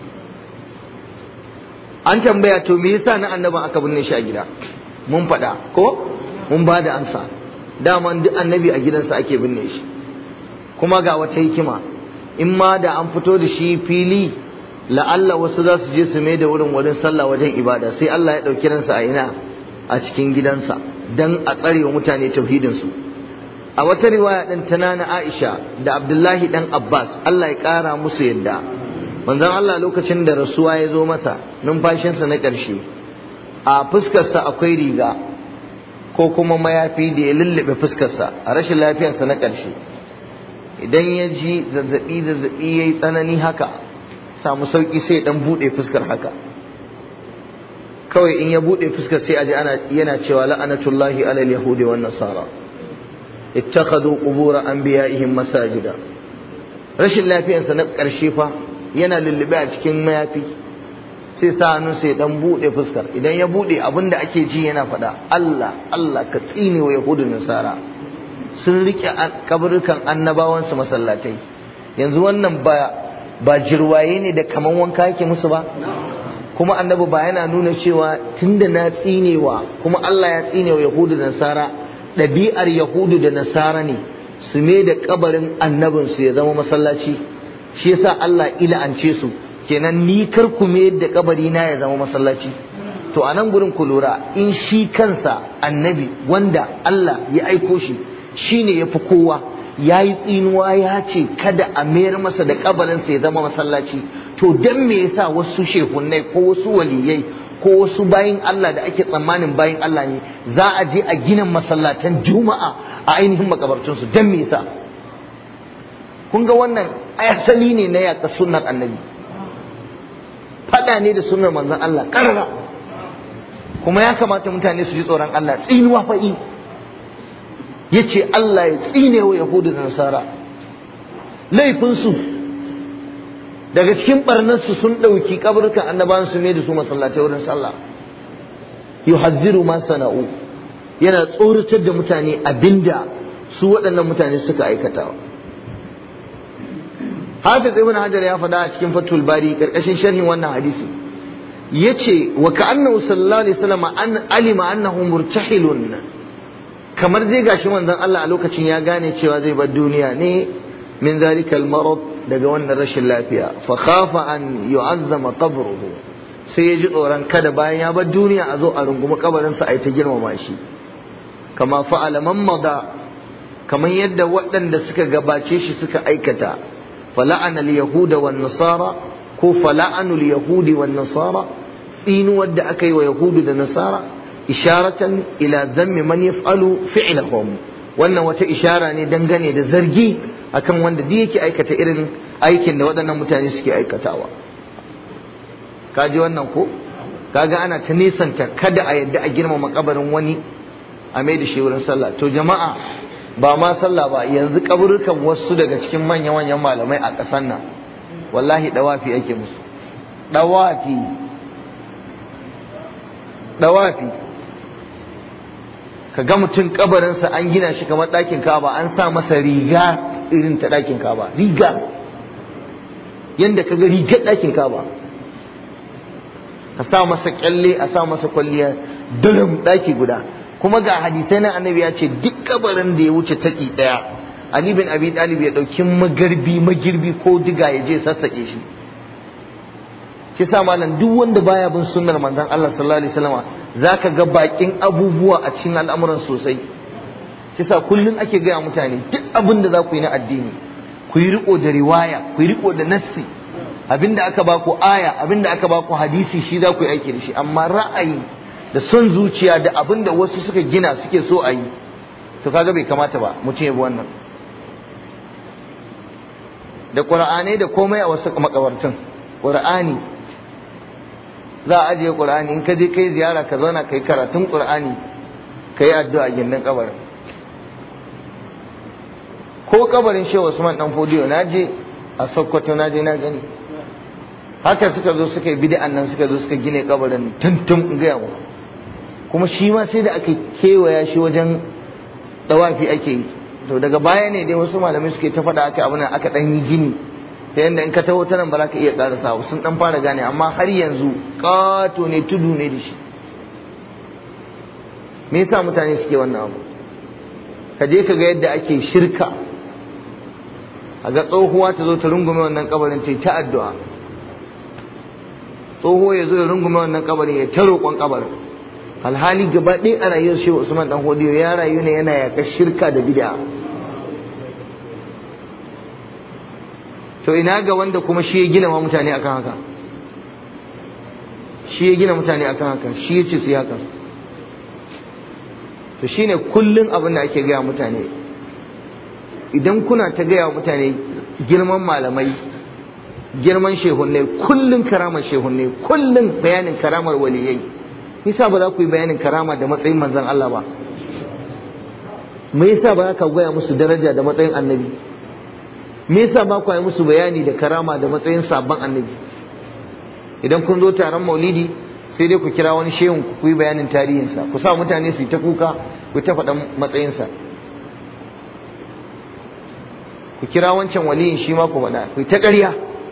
an tambaya to me yasa na annaban aka binne shi a gida? Mun faɗa ko mun ba da ansa, daman duk annabi a gidansa ake binne shi. Kuma ga wata hikima, in ma da an fito da shi fili la'alla wasu za su je su mai da wurin wurin sallah wajen ibada, sai Allah ya ɗauki ransa a ina, a cikin gidansa, dan a tsare wa mutane tauhidinsu. A wata riwaya ɗin ta nana Aisha da Abdullahi ɗan Abbas, Allah ya ƙara musu yadda, manzon Allah lokacin da rasuwa ya zo masa, numfashinsa na ƙarshe, a fuskarsa akwai riga ko kuma mayafi da ya lullube fuskarsa a rashin lafiyarsa na ƙarshe. Idan ya ji zazzaɓi zazzaɓi ya yi tsanani haka, samu sauƙi sai ɗan buɗe fuskar haka, kawai in ya buɗe fuskar sai a ji ana yana cewa la'anatullahi alal yahudi wan nasara ittakhadhu qubur anbiya'ihim masajida. Rashin lafiyarsa na ƙarshe fa yana lullube a cikin mayafi, sai sa hannun sai dan bude fuskar, idan ya bude abinda ake ji yana faɗa, Allah Allah ka tsine wa yahudu nasara, sun rike kaburukan annabawan su masallatai. Yanzu wannan ba ba jirwaye ne da kaman wanka yake musu ba? Kuma annabi ba yana nuna cewa tunda na tsinewa, kuma Allah ya tsinewa yahudu da nasara, ɗabi'ar yahudu da nasara ne su me da kabarin annabinsu ya zama masallaci, shi yasa Allah ila'ance su. Kenan ni kar ku me da kabari na ya zama masallaci. To a nan gurin ku lura, in shi kansa annabi wanda Allah ya aiko shi shine yafi kowa, yayi tsinuwa ya ce kada a mayar masa da kabarinsa ya zama masallaci, to dan me yasa wasu shehunnai ko wasu waliyai ko wasu bayin Allah da ake tsammanin bayin Allah ne za a je a gina masallatan juma'a a ainihin makabartunsu? Dan me yasa? Kun ga wannan asali ne na yaƙa sunnar annabi, fada ne da sunnar manzon Allah karara. Kuma ya kamata mutane su ji tsoron Allah. Tsinuwa fa'i yace Allah ya tsine wa yahudu da nasara, laifinsu daga cikin barnarsu sun ɗauki kaburkan annabawan su ne da su masallatai wurin sallah. Yuhazziru ma sana'u, yana tsoratar da mutane abinda su waɗannan mutane suka aikata. Hafiz Ibn Hajar ya faɗa a cikin Fathul Bari karkashin sharhin wannan hadisi, yace wa ka'annahu sallallahu alaihi wasallam an alima annahu murtahilun, kamar zai gashi manzon Allah a lokacin ya gane cewa zai bar duniya ne min zalikal marad, daga wannan rashin lafiya. Fa khafa an yu'azzama qabruhu, sai ya ji tsoron kada bayan ya bar duniya a zo a rungumi kabarinsa a yi ta girmama shi. Kama fa'ala man mada, kamar yadda waɗanda suka gabace shi suka aikata. Fala'ana al-yahuda wan nasara, ko fala'anul yahudi wan nasara, tsinuwar da aka yi wa yahudu da nasara, isharatan ila zammi man yaf'alu fi'lahum. Wannan wata ishara ne dangane da zargi akan wanda duk yake aikata irin aikin da waɗannan mutane suke aikatawa. Kaji wannan ko? Kaga ana ta nisanta kada a yadda a girmama kabarin wani a mai da shi wurin sallah. To jama'a, ba ma sallah ba, yanzu kaburukan wasu daga cikin manya-manyan malamai a ƙasar nan wallahi dawafi ake musu. Dawafi dawafi ka ga mutum kabarinsa an gina shi kamar ɗakin Ka'aba, an sa masa riga irin ta ɗakin Ka'aba, riga yanda ka ga rigar ɗakin Ka'aba, a sa masa kyalle, a sa masa kwalliya, dalam daki guda, kuma ga hadisai na annabi ya ce duk kabarin da ya wuce taki daya Ali bin Abi Talib ya dauki magarbi magirbi ko diga ya je sassake shi. Shi sa malam duk wanda baya bin sunnar manzon Allah sallallahu alaihi wasallam zaka ga bakin abubuwa a cikin al'amuran sosai. Shi sa kullun ake gaya mutane duk abin da za ku yi na addini ku yi riko da riwaya, ku yi riko da nassi, abinda aka ba ku aya, abinda aka ba ku hadisi shi za ku yi aiki da shi, amma ra'ayi da son zuciya da abinda wasu suka gina suke so a yi, to kaga bai kamata ba mutum ya bi wannan. Da Qur'ani da komai a wasu makabartun, Qur'ani za a ajiye Qur'ani, in ka je kai ziyara ka zauna kai karatun Qur'ani kai addu'a gindin kabarin. Ko kabarin Shehu Usman dan Fodiyo naje a Sokoto naje na gani, haka suka zo suka yi bid'an nan, suka zo suka gine kabarin tuntum in ga mu, kuma shi ma sai da aka kewaya shi wajen dawafi ake yi. To daga baya ne dai wasu malamai suke ta faɗa aka abin aka dan yi gini ta yanda in ka taho ta nan ba za ka iya karasa, sun dan fara gane, amma har yanzu kato ne, tudu ne da shi. Me yasa mutane suke wannan abu? Ka je ka ga yadda ake shirka, a ga tsohuwa ta zo ta rungume wannan kabarin ta yi ta addu'a, tsoho ya zo ya rungume wannan kabarin ya ta roƙon kabarin, alhali gaba ɗaya a rayuwar Shehu Usman dan Fodiyo ya rayu ne yana yaƙa shirka da bid'a. To ina ga wanda kuma shi ya gina ma mutane akan haka, shi ya gina mutane akan haka, shi ya ce su yi haka. To shine kullun abin da ake gaya mutane, idan kuna ta gaya mutane girman malamai, girman shehunnai, kullun karamar shehunnai, kullun bayanin karamar waliyai, yasa ba za ku yi bayanin karama da matsayin manzon Allah ba? Me yasa ba ka goya musu daraja da matsayin annabi? Me yasa ba ku yi musu bayani da karama da matsayin sabon annabi? Idan kun zo taron maulidi sai dai ku kira wani shehun ku yi bayanin tarihinsa, ku sa mutane su yi ta kuka, ku ta faɗan matsayinsa. Ku kira wancan waliyin shi ma ku faɗa, ku yi ta ƙarya,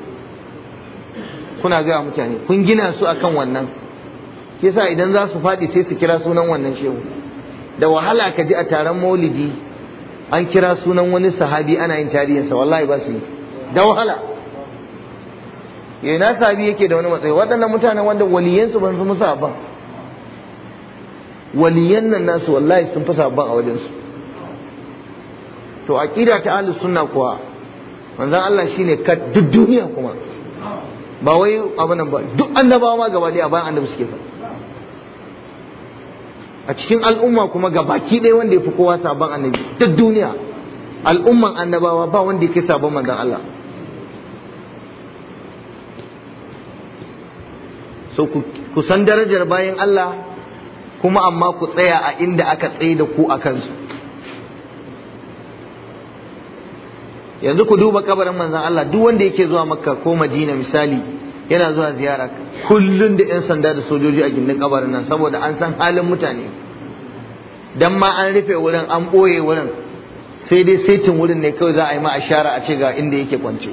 kuna gaya mutane kun gina su akan wannan. Yasa idan za su faɗi sai su kira sunan wannan shehu. Da wahala ka ji a taron maulidi an kira sunan wani sahabi ana yin tarihinsa, wallahi ba su yi, da wahala. Yana sahabi yake da wani matsayi? Waɗannan mutanen wanda waliyansu ban su musa ban, waliyan nan nasu wallahi sun fi sabban a wajensu. To aqida ta ahlus sunna kuwa manzon Allah shine ka duk duniya, kuma ba wai abin nan ba, duk annabawa ma gaba ɗaya bayan annabi suke fa. A cikin al'umma kuma gabaki ɗaya wanda ya fi kowa sabon annabi duk duniya, al'umman annabawa ba wanda yake sabon manzon Allah. So ku san darajar bayan Allah, kuma amma ku tsaya a inda aka tsaye da ku a kansu. Yanzu ku duba kabarin manzon Allah, duk wanda yake zuwa Makka ko Madina misali yana zuwa ziyara, kullun da 'yan sanda da sojoji a gindin kabarin nan, saboda an san halin mutane. Dan ma an rufe wurin, an ɓoye wurin, sai dai saitin wurin ne kawai za a yi ma ashara a ce ga inda yake kwance.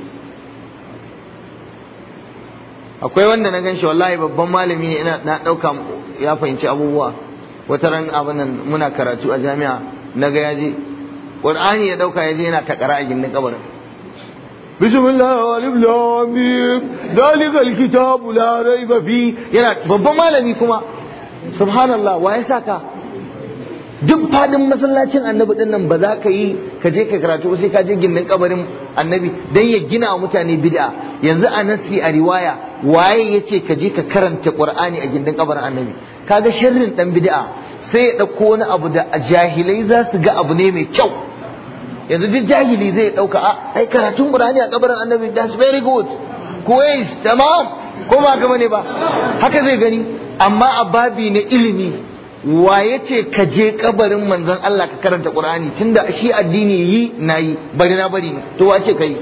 Akwai wanda na gan shi wallahi babban malami ne, ina na ɗauka ya fahimci abubuwa. Wata ran abin nan muna karatu a jami'a, na ga ya je Qur'ani ya ɗauka ya je yana takara a gindin kabarin. Bismillah alif lam mim dalikal kitabu la raiba fi, yana babban malami kuma, subhanallah. wa ya saka duk fadin masallacin annabi din nan ba za ka yi ka je ka karatu sai ka je gindin kabarin annabi dan ya gina wa mutane bid'a? Yanzu a nasi a riwaya waye yace ka je ka karanta Qur'ani a gindin kabarin annabi? Kaga sharrin dan bid'a sai ya dauko wani abu da jahilai za su ga abu ne mai kyau. Yanzu duk jahili zai dauka a ai karatun Qur'ani a kabarin annabi, that's very good, koyi tamam, ko ba ka bane ba? Haka zai gani. Amma a babi na ilimi, waye ce ka je kabarin manzon Allah ka karanta Qur'ani? Tunda shi addini yi nayi, bari na bari ne, to wace kai?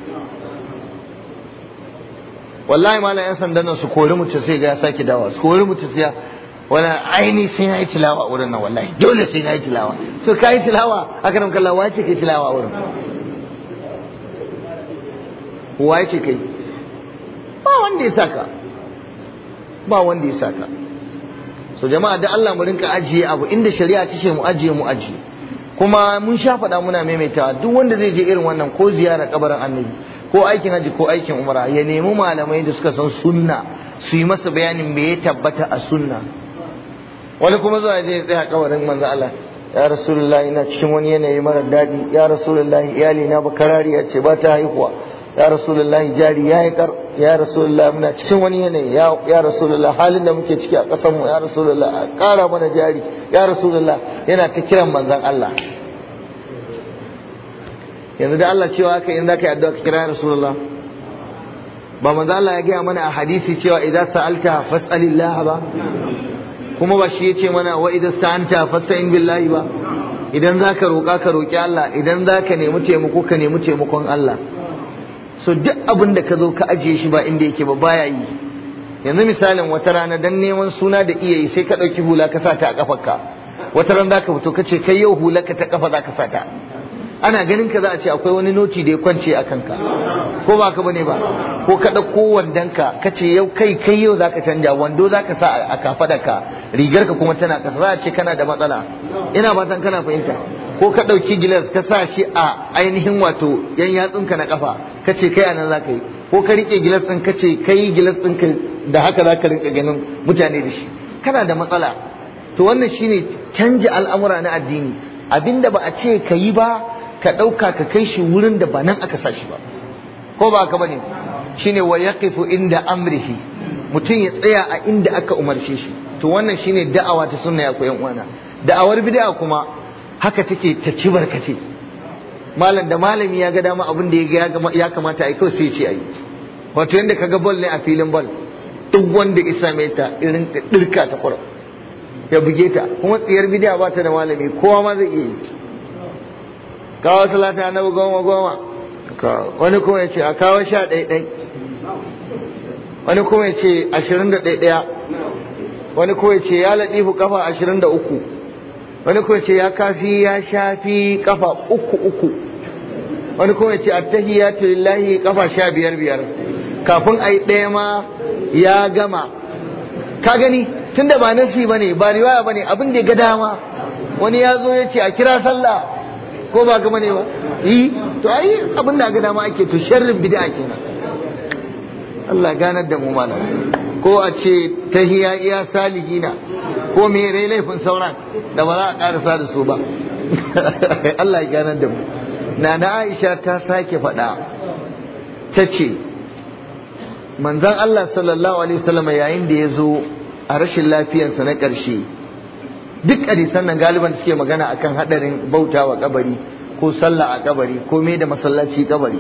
Wallahi malam yan sandan nan su kori mutum sai ga ya saki dawa, su kori mutum sai wala aini sai na yi tilawa wurin nan, wallahi dole sai na yi tilawa. To kai tilawa aka nan kallon wace kai tilawa wurin? Wace kai? Ba wanda ya saka, ba wanda ya saka. so jama'a da Allah mu rinka ajiye abu inda shari'a ta ce mu ajiye mu ajiye. Kuma mun sha faɗa muna maimaitawa duk wanda zai je irin wannan ko ziyara kabarin annabi ko aikin haji ko aikin umra ya nemi malamai da suka san sunna su yi masa bayanin me ya tabbata a sunna. Wani kuma zuwa je tsaya kabarin manzo Allah, ya rasulullahi ina cikin wani yanayi mara daɗi, ya rasulullahi iyali na bakarariya ce ba ta haihuwa, ya rasulullahi jari ya yi kar, ya rasulullahi muna cikin wani yanayi, ya rasulullahi halin da muke ciki a ƙasar mu, ya rasulullahi a ƙara mana jari, ya rasulullahi yana ta kiran manzon Allah. Yanzu da Allah cewa haka in zaka yi addu'a ka kira ya rasulullahi, ba manzon Allah ya gaya mana a hadisi cewa idan sa'alta fas'alillah ba, kuma ba shi yace mana wa idan sa'anta fasta'in billahi ba, idan zaka roƙa ka roƙi Allah, idan zaka nemi taimako ka nemi taimakon Allah. So duk abin da ka zo ka ajiye shi ba inda yake ba baya yi. Yanzu misalin wata rana dan neman suna da iya yi sai ka ɗauki hula ka sa ta a kafarka, wata ran zaka fito ka ce kai yau hula ka ta kafa zaka sa ta, ana ganin ka za a ce akwai wani noti da ya kwance a kanka, ko ba ka bane ba? Ko ka ɗauko wandonka ka ce yau kai kai yau zaka canja wando zaka sa a kafadarka, rigar ka kuma tana kasa, za a ce kana da matsala. Ina fatan kana fahimta. Ko ka ɗauki gilas ka sa shi a ainihin wato yan yatsunka na kafa ka ce kai anan zaka yi, ko ka rike gilas ɗin ka ce kai gilas ɗinka da haka zaka rinka ganin mutane da shi, kana da matsala. To wannan shine canja al'amura na addini, abinda ba a ce ka yi ba ka ɗauka ka kai shi wurin da ba nan aka sa shi ba, ko ba haka bane? Shine wa yaqifu inda amrihi, mutum ya tsaya a inda aka umarce shi. To wannan shine da'awa ta sunna ya koyan uwana. Da'awar bid'a kuma haka take ta ci barkace, malam da malami ya ga dama abin da ya ga ya kamata ai kawai sai ce ai. Wato yanda kaga ball ne a filin ball, duk wanda isa mai ta irin dirka ta kwaro ya buge ta, kuma tsiyar bid'a ba ta da malami, kowa ma zai iya yi. Kawo salata na goma goma, wani kuma ya ce a kawo sha ɗaya ɗai, wani kuma ya ce ashirin da ɗaya ɗaya, wani kuma ya ce ya laɗifu kafa ashirin da uku, wani kuma ya ce ya kafi ya shafi kafa uku uku, wani kuma ya ce attahiyatu lillahi kafa sha biyar biyar, kafin a yi ɗaya ma ya gama. Ka gani tunda ba nasi bane ba riwaya bane, abin da ya ga dama. Wani ya zo ya ce a kira sallah, ko ba gama ne ba? yi to ai abin da ga dama ake, to sharrin bid'a kenan. Allah ganar da mu malam. Ko a ce tahiya iya salihina, ko me rai laifin sauran da ba za a karasa da su ba. Allah ya ganar da mu. Nana Aisha ta sake faɗa, ta ce manzon Allah sallallahu alaihi wasallam yayin da ya zo a rashin lafiyarsa na ƙarshe, duk hadisan nan galiban suke magana akan hadarin bautawa kabari ko sallah a kabari ko me da masallaci kabari.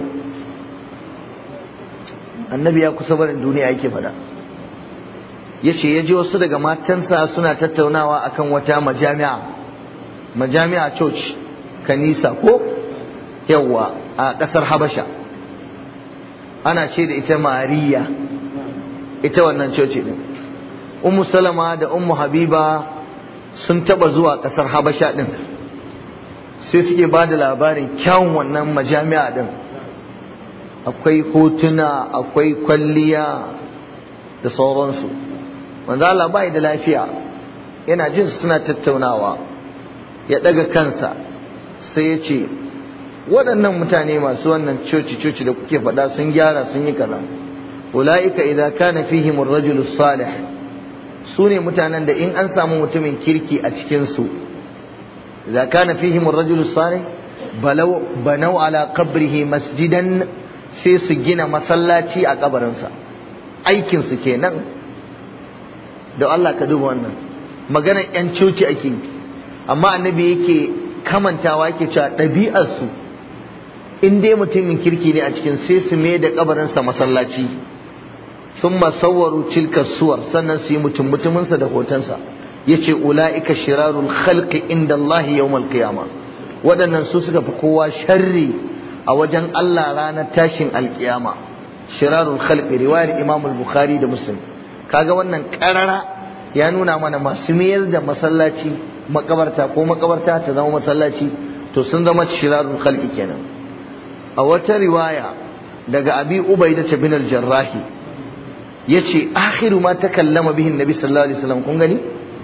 Annabi ya kusa barin duniya yake fada, yace ya ji wasu daga matansa suna tattaunawa akan wata majami'a, majami'a church, kanisa ko yawa a kasar Habasha, ana ce da ita Mariya, ita wannan church din. Ummu Salama da Ummu Habiba sun taba zuwa kasar Habasha din, sai suke ba da labarin kyawun wannan majami'a din. Akwai hotuna, akwai kwalliya da sauransu. Manzo Allah bai da lafiya, yana jin suna tattaunawa, ya daga kansa sai ya ce waɗannan mutane masu wannan coci coci da kuke faɗa sun gyara sun yi kaza, ulaika idza kana fihim ar-rajulu salih, su ne mutanen da in an samu mutumin kirki a cikinsu, idza kana fihim ar-rajulu salih balau banau ala qabrihi masjidan, sai su gina masallaci a kabarinsa. Aikin su kenan. Da Allah ka duba wannan maganar yan coci ake yi, amma annabi yake kamantawa yake cewa ɗabi'ar su in dai mutumin kirki ne a cikin, sai su mai da kabarinsa masallaci. sun masawwaru tilka suwar, sannan su yi mutum mutuminsa da hotonsa. yace ulaika shirarul khalqi inda Allah yawmal qiyamah, waɗannan su suka fi kowa sharri a wajen Allah ranar tashin alkiyama. Shirarul khalqi, riwayar Imam al-Bukhari da Muslim. Kaga wannan karara ya nuna mana masu mayar da masallaci makabarta ko makabarta ta zama masallaci, to sun zama shirarul khalqi kenan. A wata riwaya daga Abi Ubaidah bin al-Jarrahi yace akhiru ma takallama bihi annabi sallallahu alaihi wasallam, kun gani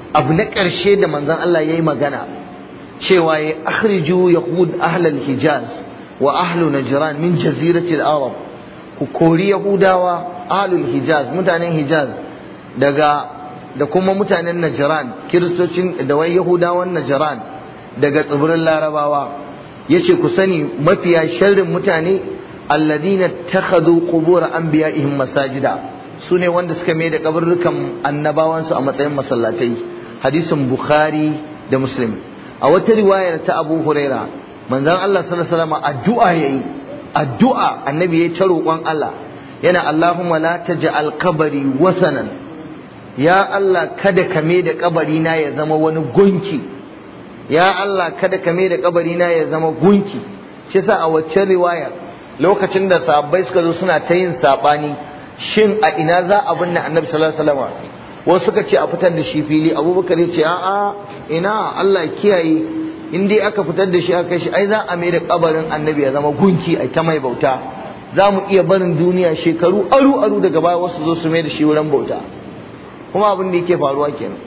abu na ƙarshe da manzon Allah yayi magana cewa ya akhriju yahud ahlal hijaz wa ahlu najran min jazirati al-arab, ku kori yahudawa ahlul hijaz mutanen hijaz daga da kuma mutanen najran kiristocin da wai yahudawan najran daga tsibirin larabawa. yace ku sani mafiya sharrin mutane alladina takhadhu qubur anbiya'ihim masajida, sune wanda suka mai da kaburrukan annabawansu a matsayin masallatai. hadisin bukhari da muslim. a wata riwayar ta abu huraira manzon Allah sallallahu alaihi wasallam addu'a yayi addu'a annabi yayi ta roƙon Allah yana Allahumma la taj'al qabri wasanan, ya Allah kada ka mai da kabari na ya zama wani gunki, ya Allah kada ka mai da kabari na ya zama gunki. shi sa a wacce riwayar lokacin da sahabbai suka zo suna ta yin sabani shin a ina za a binne annabi sallallahu alaihi wasallam, wasu suka ce a fitar da shi fili, abubakar ya ce a'a ina Allah kiyaye, in dai aka fitar da shi aka kai shi ai za a mai da kabarin annabi ya zama gunki ai ta mai bauta, za mu iya barin duniya shekaru aru aru daga baya wasu zo su mai da shi wurin bauta. kuma abin da yake faruwa kenan,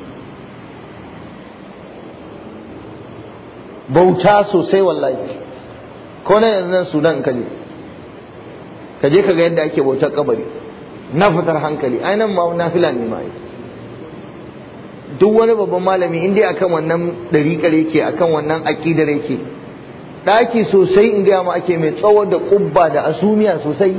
bauta sosai wallahi. ko na yanzu nan Sudan kaje kaje kaga yadda ake bautar kabari na fitar hankali, ai nan ma nafila ne ma. duk wani babban malami in dai akan wannan dariƙar yake akan wannan aqidar yake, daki sosai in ga ma ake mai tsawo da kubba da asumiya sosai.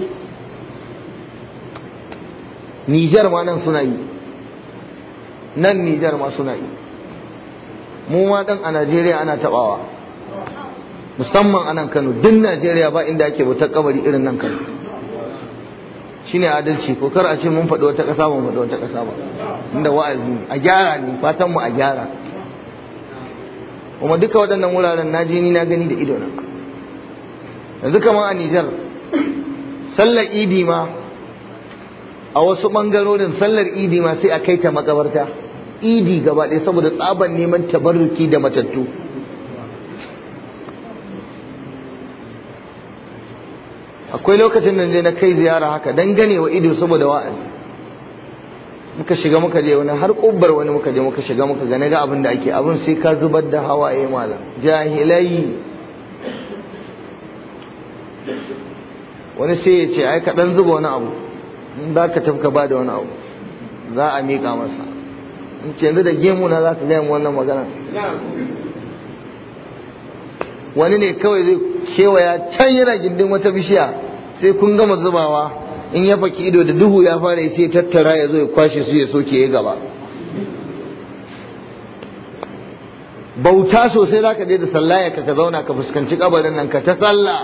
Nijar ma nan suna yi, nan Nijar ma suna yi, mu ma dan a Najeriya ana tabawa, musamman a nan Kano. duk Najeriya ba inda ake bautar kabari irin nan Kano. shine adalci, ko kar a ce mun faɗi wata ƙasa ba mun faɗi wata ƙasa ba, inda wa'azi ne a gyara ne, fatan mu a gyara. kuma duka waɗannan wuraren na je ni na gani da ido na. yanzu kamar a Nijar sallar idi ma a wasu ɓangarorin sallar idi ma sai a kai ta makabarta idi gaba ɗaya saboda tsaban neman tabarruki da matattu. akwai lokacin da na kai ziyara haka dan gane wa ido saboda wa'azi, muka shiga muka je wani har kubbar wani muka je muka shiga muka ga ga abin da ake, abin sai ka zubar da hawaye malam. jahilai wani sai ya ce ai ka dan zuba wani abu in za ka tafka ba da wani abu za a miƙa masa. in ce yanzu da gemu na za ka gaya wannan magana. wani ne kawai zai kewaya can yana gindin wata bishiya, sai kun gama zubawa in ya faki ido da duhu ya fara sai tattara ya zo ya kwashe su ya soke ya gaba. bauta sosai za ka je da sallaya ka ka zauna ka fuskanci kabarin nan ka ta sallah.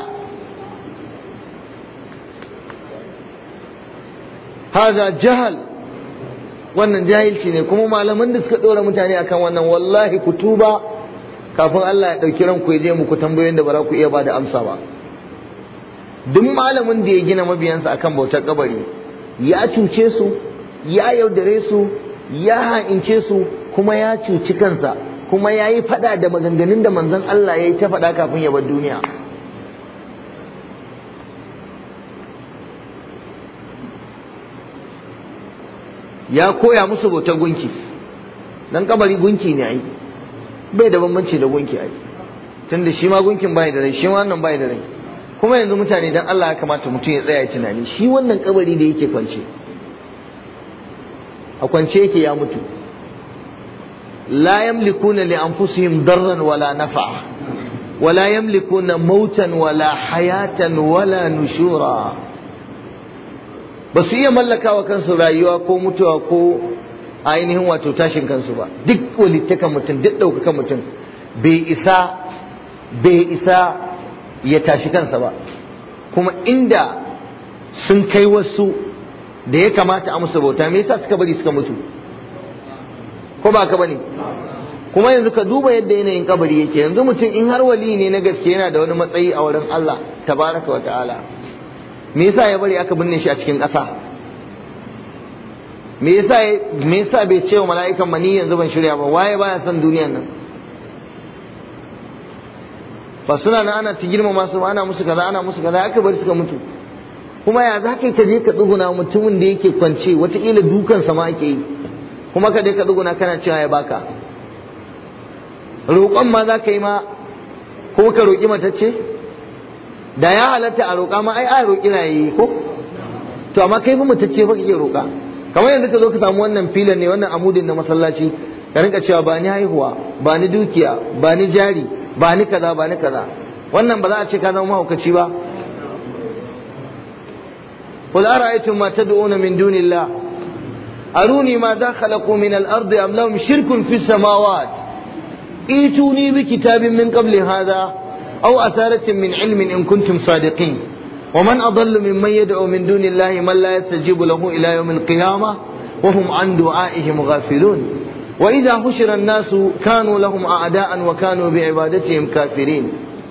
haza jahal, wannan jahilci ne. kuma malaman da suka ɗora mutane akan wannan wallahi ku tuba kafin Allah ya ɗauki ranku ya je muku tambayoyin da ba za ku iya ba da amsa ba. duk malamin da ya gina mabiyansa akan bautar kabari ya cuce su, ya yaudare su, ya ha'ince su, kuma ya cuci kansa, kuma ya yi faɗa da maganganun da manzon Allah ya yi ta faɗa kafin ya bar duniya. ya koya musu bautar gunki, dan kabari gunki ne ai, bai da bambanci da gunki ai, tunda shi ma gunkin bai da rai, shi ma wannan bai da rai. kuma yanzu mutane dan Allah ya kamata mutum ya tsaya tunani, shi wannan kabari da yake kwance a kwance yake ya mutu. la yamlikuna li anfusihim darran wala nafa'a wala yamlikuna mautan wala hayatan wala nushura. ba su iya mallaka wa kansu rayuwa ko mutuwa ko ainihin wato tashin kansu ba. duk walittakan mutum, duk ɗaukakan mutum bai isa bai isa ya tashi kansa ba. kuma inda sun kai wasu da ya kamata a musu bauta, me yasa suka bari suka mutu? ko ba ka bane? kuma yanzu ka duba yadda yanayin kabari yake. yanzu mutum in har wali ne na gaske yana da wani matsayi a wurin Allah tabaraka wa ta'ala, me yasa ya bari aka binne shi a cikin ƙasa? me yasa me yasa bai ce wa mala'ikan mani yanzu ban shirya ba? waye baya son duniyan nan? ba suna nan ana ta girmama su, ana musu kaza ana musu kaza, aka bari suka mutu. kuma ya za ka yi ka je ka tsuguna mutumin da yake kwance, wataƙila dukansa ma ake yi, kuma ka dai ka tsuguna kana cewa ya baka. Roƙon ma za ka yi ma ko ka roƙi matacce? Da ya halatta a roƙa ma ai a roƙi rayayi ko? To amma kai fa matacce fa kake roƙa. Kamar yanzu ka zo ka samu wannan filan ne, wannan amudin na masallaci, ka rinka cewa ba ni haihuwa, ba ni dukiya, ba ni jari, ba ni kaza, ba ni kaza. Wannan ba za a ce ka zama mahaukaci ba. قل أرأيتم ما تدعون من دون الله أروني ماذا خلقوا من الأرض أم لهم شرك في السماوات ائتوني بكتاب من قبل هذا أو أثارة من علم إن كنتم صادقين ومن أضل ممن يدعو من دون الله من لا يستجيب له إلى يوم القيامة وهم عن دعائهم غافلون وإذا حشر الناس كانوا لهم أعداء وكانوا بعبادتهم كافرين.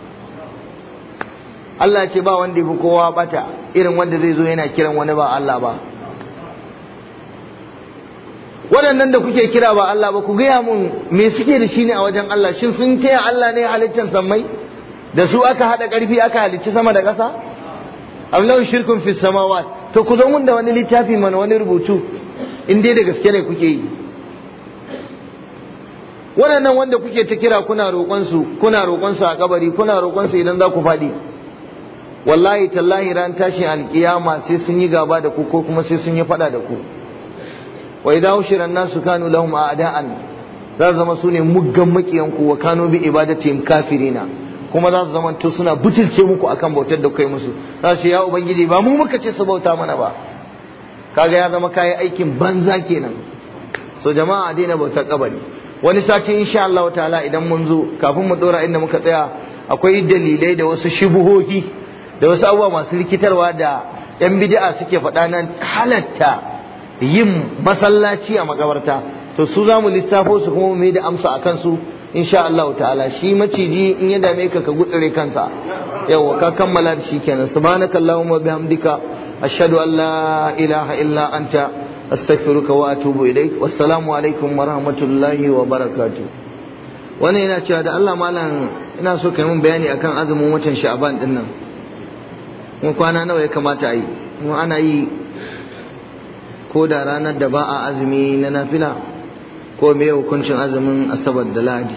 Allah ce ba wanda fi kowa bata irin wanda zai zo yana kiran wani ba Allah ba. Waɗannan da kuke kira ba Allah ba, ku gaya mun me suke da shi ne a wajen Allah? Shin sun taya Allah ne halittar sammai? Da su aka haɗa ƙarfi aka halicci sama da ƙasa? Allahu shirkun fi samawat. To ku zo mun da wani littafi mana, wani rubutu in dai da gaske ne kuke yi. Waɗannan wanda kuke ta kira kuna roƙon su, kuna roƙon su a kabari, kuna roƙon su idan za ku faɗi. Wallahi tallahi ran tashin alkiyama sai sun yi gaba da ku ko kuma sai sun yi fada da ku. Wa idza ushira an-nasu kanu lahum a'da'an, za su zama su ne muggan makiyan ku, wa kanu bi ibadatihim kafirina, kuma za su zama to suna butulce muku akan bautar da kai musu. Za su ce ya ubangiji ba mu muka ce su bauta mana ba. Kaga ya zama kai aikin banza kenan. So jama'a a daina bautar kabari. Wani sati insha Allah ta'ala idan mun zo, kafin mu dora inda muka tsaya, akwai dalilai da wasu shubuhohi da wasu abubuwa masu rikitarwa da yan bid'a suke faɗa nan halatta yin masallaci a makabarta. To su za mu lissafo su kuma mai da amsa a kansu insha Allah ta'ala. Shi maciji in ya dame ka ka gutsure kansa, yawa ka kammala da shi kenan. Subhanakallahumma bihamdika ashhadu an la ilaha illa anta astaghfiruka wa atubu ilaik. Wassalamu alaikum wa rahmatullahi wa barakatuh. Wannan yana cewa da Allah malam ina so kai mun bayani akan azumin watan Sha'ban din nan. Mun kwana nawa ya kamata a yi? Mun ana yi ko da ranar da ba a azumi na nafila, ko me hukuncin azumin Asabar da Lahadi?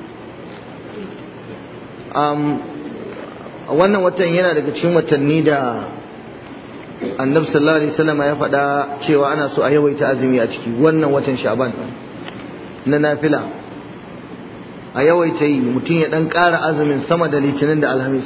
Um, wannan watan yana daga cikin watanni da Annabi sallallahu alaihi wasallam ya faɗa cewa ana so a yawaita azumi a ciki. Wannan watan Sha'ban na nafila a yawaita yi, mutum ya dan ƙara azumin sama da Litinin da Alhamis.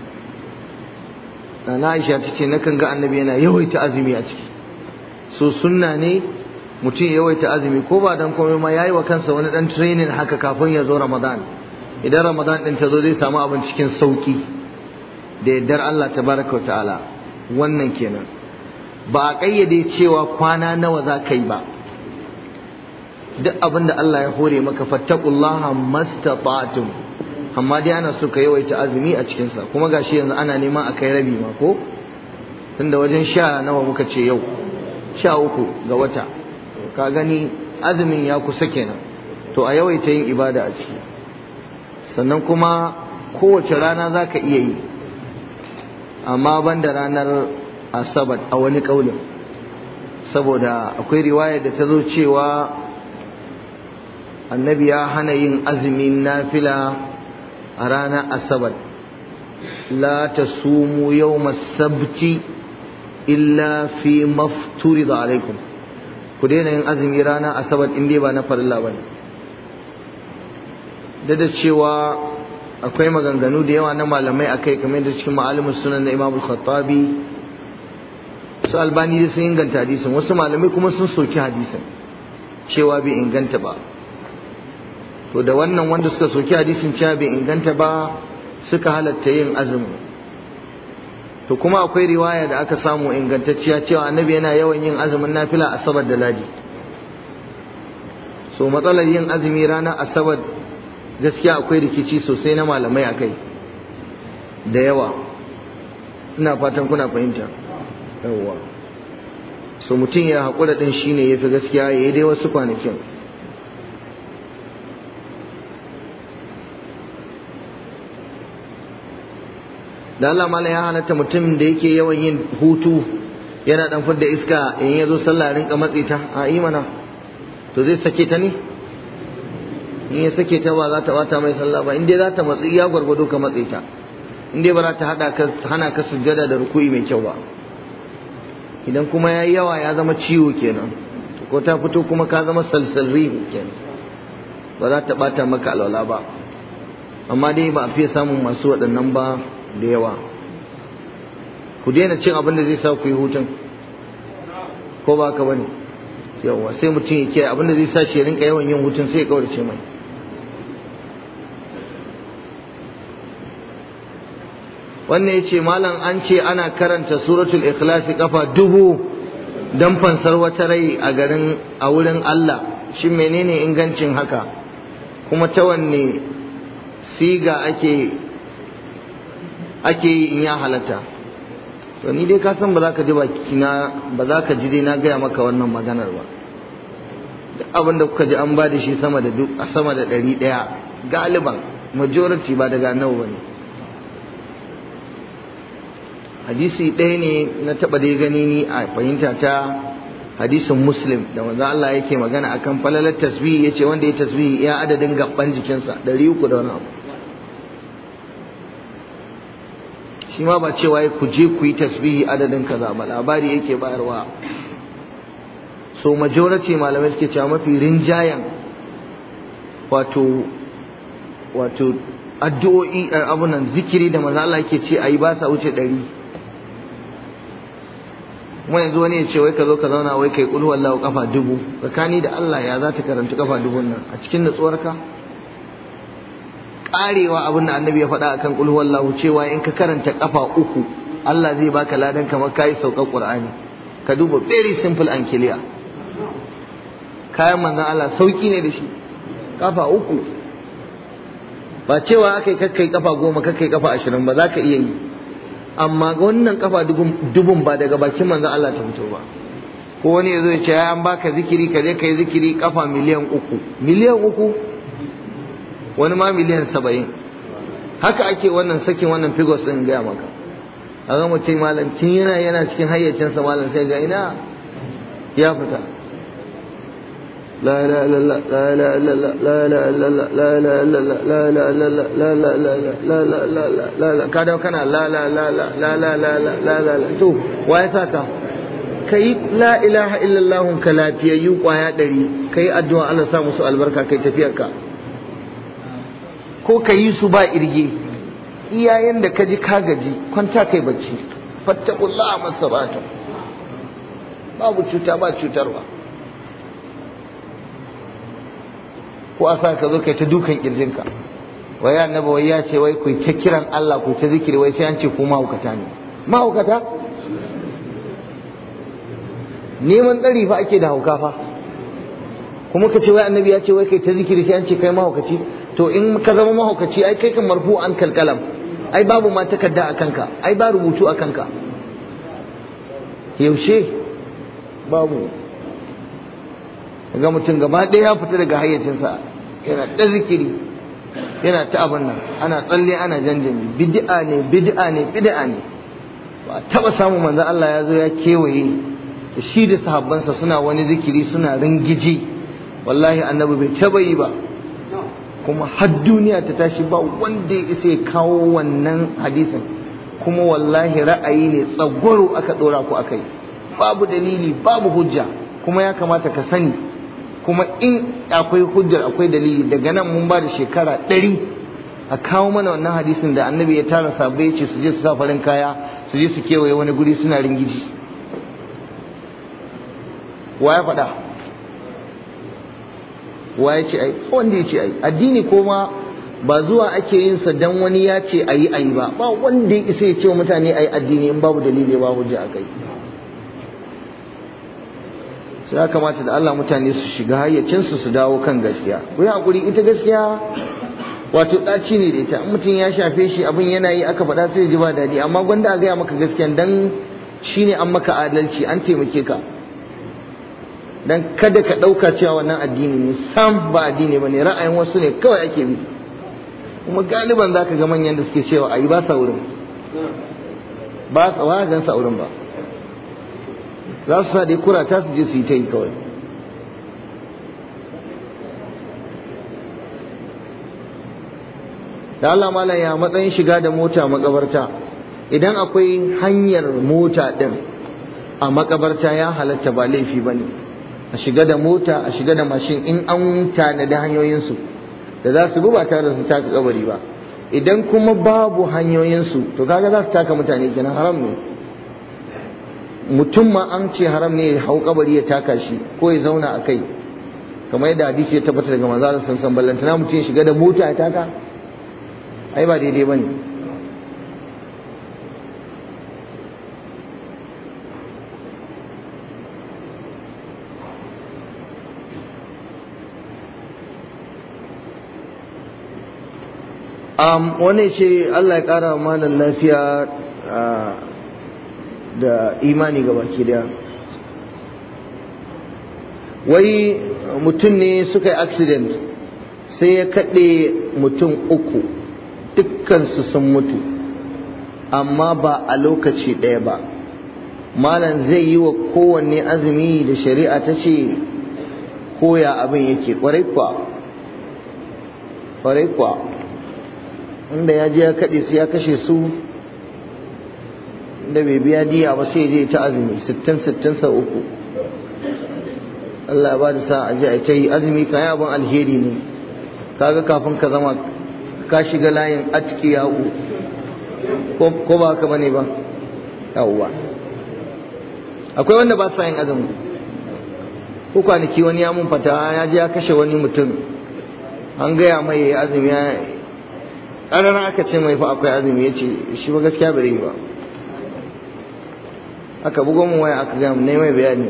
Na Aisha ta ce nakan ga Annabi yana yawaita azumi a ciki. So sunna ne mutum ya yawaita azumi, ko ba dan komai ma yayi wa kansa wani dan training haka kafin ya zo Ramadan. Idan Ramadan din ta zo zai samu abin cikin sauki da yardar Allah tabaraka wa ta'ala. Wannan kenan. Ba a kayyade cewa kwana nawa za ka yi ba. Duk abin da Allah ya hore maka, fattaqullaha mastata'tum. Amma dai ana so ka yawaita azumi a cikinsa. Kuma gashi yanzu ana neman a kai rabi ma ko? Tunda wajen sha nawa muka ce yau? Sha uku ga wata. Ka gani azumin ya kusa kenan. To a yawaita yin ibada a ciki. Sannan kuma kowace rana za ka iya yi, amma banda ranar Asabar a wani kaulin, saboda akwai riwaya da ta zo cewa Annabi ya hana yin azumin nafila a ranar Asabar. La tasumu yawma sabti illa fi mafturida alaikum. Ku daina yin azumi ranar Asabar in dai ba na farilla bane. Da da cewa akwai maganganu da yawa na malamai akai, kamar da cikin ma'alimus sunan na Imam al-Khattabi, su Albani da sun inganta hadisin, wasu malamai kuma sun soki hadisin cewa bai inganta ba. To da wannan wanda suka soki hadisin cewa bai inganta ba suka halatta yin azumi. To kuma akwai riwaya da aka samu ingantacciya cewa Annabi yana yawan yin azumin nafila Asabar da Ladi. So matsalar yin azumi ranar Asabar gaskiya akwai rikici sosai na malamai akai da yawa. Ina fatan kuna fahimta. Yawwa. So mutum ya haƙura ɗin shine yafi gaskiya, yayi dai wasu kwanakin. Da Allah mala ya halatta mutum da yake yawan yin hutu yana dan fadda iska in ya zo sallah rinka matsi ta a yi mana. to zai sake ta ne? in ya sake ta ba za ta bata mai sallah ba, in dai za ta matsi iya gwargwado ka matsi ta, in dai ba za ta hada ka hana ka sujjada da ruku'i mai kyau ba. Idan kuma yayi yawa ya zama ciwo kenan, ko ta fito kuma ka zama salsalri kenan, ba za ta bata maka alwala ba. Amma dai ba a fiye samun masu waɗannan ba da yawa. Ku daina cin abin da zai sa ku yi hutun, ko ba ka bane? Yawa sai mutum ya kiyaye abin da zai sa shi ya rinka yawan yin hutun, sai ya kaurace mai. Wannan yace malam an ce ana karanta suratul ikhlas kafa dubu dan fansar wata rai a garin a wurin Allah, shin menene ingancin haka, kuma ta wanne siga ake ake yi in ya halatta? To ni dai ka san ba za ka ji baki na ba za ka ji dai na gaya maka wannan maganar ba. Duk abin da kuka ji an ba da shi sama da duk a sama da ɗari ɗaya galiban majority ba daga annabi bane. Hadisi ɗaya ne na taɓa dai gani ni a fahimta ta, hadisin Muslim da manzo Allah yake magana akan falalar tasbih, yace wanda ya tasbih ya adadin gaban jikinsa ɗari uku da wani abu. Shi ma ba cewa ku je ku yi tasbihi adadin kaza ba, labari yake bayarwa. So majority malamai suke cewa mafi rinjayen wato wato addu'o'i abunan zikiri da manzo Allah yake ce ayi ba sa wuce ɗari. Kuma yanzu wani ya ce wai ka zo ka zauna wai kai kul wallahu kafa dubu, tsakani da Allah ya za ta karanta kafa dubun nan a cikin nutsuwarka? Karewa abin da annabi ya faɗa akan kul wallahu cewa in ka karanta kafa uku Allah zai baka ladan kamar kai saukar Qur'ani. Ka duba, very simple and clear. Kayan manzon Allah sauki ne da shi, kafa uku. Ba cewa akai kakkai kafa goma kakkai kafa ashirin ba, za ka iya yi, amma wannan kafa dubun ba daga bakin manzon Allah ta fito ba. Ko wani yazo ya ce an baka zikiri ka je kai zikiri kafa miliyan uku, miliyan uku, wani ma miliyan saba'in. Haka ake wannan sakin wannan figures din gaya maka. A ga mutum malam tun yana yana cikin hayyacinsa malam sai ga ina ya fita. La la la la la la la la la la la la la la la la la la la la ka dawo kana la la la la la la la la la la to waye saka kai la ilaha illallah ka lafiyayyu kwaya ɗari, kai addu'a Allah sa musu albarka kai tafiyarka, ko kai su ba irge. Iyayen da kaji ka gaji kwanta kai bacci, fattaqullaha masabatu, babu cuta ba cutarwa. Ko a sa ka zo kai ta dukan kirjinka, wai annabi wai ya ce wai ku ta kiran Allah ku ta zikiri, wai sai an ce ku mahaukata ne. Mahaukata? Neman tsari fa ake da hauka fa, kuma ka ce wai annabi ya ce wai kai ta zikiri sai an ce kai mahaukaci. To in ka zama mahaukaci ai kai kan marfu an kalkalam, ai babu ma takarda a kanka, ai ba rubutu a kanka. Yaushe babu. Ga mutum gaba ɗaya ya fita daga hayyacinsa, yana ta zikiri, yana ta abin nan, ana tsalle ana janjami, bid'a ne bid'a ne bid'a ne. Ba taɓa samun manzon Allah ya zo ya kewaye da shi da sahabbansa suna wani zikiri suna ringiji, wallahi annabi bai taɓa yi ba. Kuma har duniya ta tashi ba wanda ya isa ya kawo wannan hadisin, kuma wallahi ra'ayi ne tsagwaro aka ɗora ku akai, babu dalili babu hujja. Kuma ya kamata ka sani, kuma in akwai hujjar akwai dalili, daga nan mun ba da shekara ɗari a kawo mana wannan hadisin da annabi ya tara sabai ya ce su je su sa farin kaya su je su kewaye wani guri suna ringiji. Wa ya faɗa? Wa ya ce ai? Wanda ya ce ai. Addini kuma ba zuwa ake yin sa dan wani ya ce ayi ayi ba, ba wanda ya isa ya ce wa mutane ayi addini in babu dalili ba hujja akai. Sai ya kamata da Allah mutane su shiga hayyacinsu su dawo kan gaskiya. Ku yi hakuri, ita gaskiya wato ɗaci ne da ita, mutum ya shafe shi abin yana yi aka faɗa sai ji ba daɗi, amma gwanda a gaya maka gaskiya dan shine an maka adalci, an taimake ka. Dan kada ka ɗauka cewa wannan addini ne, sam ba addini ba ne, ra'ayin wasu ne kawai ake bi. Kuma galiban za ka ga manyan da suke cewa a yi ba sa wurin, ba sa wa gan sa wurin ba, za su sa dai kurata su je su yi ta yi kawai. da Allah malam ya matsayin shiga da mota makabarta idan akwai hanyar mota din a makabarta ya halatta ba laifi bane a shiga da mota a shiga da mashin in an tanadi hanyoyinsu da za su bi ba tare da su taka kabari ba. Idan kuma babu hanyoyinsu to kaga za su taka mutane kenan haram ne. Mutum ma an ce haram ne ya hau kabari ya taka shi ko ya zauna a kai kamar yadda hadisi ya tabbata daga manzo Allah sallallahu alaihi wasallam ballantana mutum ya shiga da mota ya taka ai ba daidai bane. Um, wani ce Allah ya ƙara malam lafiya uh, da imani ga baki daya. Wai mutum ne suka yi accident sai ya kaɗe mutum uku dukkansu sun mutu amma ba a lokaci ɗaya ba. Malam zai yi wa kowanne azumi da shari'a ta ce koya abin yake ƙwarai kwa ƙwarai kwa inda ya je ya kaɗe su ya kashe su da bai biya diya ba sai je ta azumi sittin sittin sau uku. Allah ya ba da sa a je a ta yi azumi kayan abin alheri ne. Kaga kafin ka zama ka shiga layin atki yawo ko ba haka bane ba yawwa. Akwai wanda ba sa yin azumi ko kwanaki wani ya mun fata ya je ya kashe wani mutum an gaya mai ya azumi ya ƙarara aka ce mai fa akwai azumi ya ce shi ba gaskiya bai yi ba. Aka bugo mu waya aka gaya ne mai bayani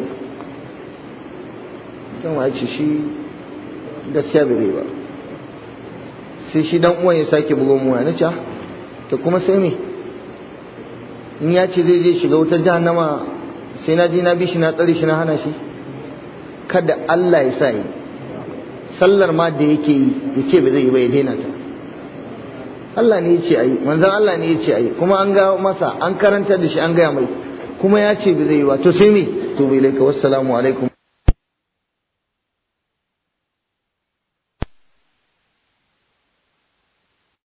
don ya ce shi gaskiya bai yi ba. Sai shi dan uwan ya sake bugo mu waya na ce to kuma sai me in ya ce zai je shiga wutar jahannama sai na je na bi shi na tsare shi na hana shi. Kada Allah ya sa yi sallar ma da yake yi ya ce bai zai yi ba ya daina ta. Allah ne ya ce ayi manzon Allah ne ya ce ayi kuma an ga masa an karantar da shi an gaya mai kuma ya ce bai zai yi ba to sai me to bai laika wassalamu alaikum.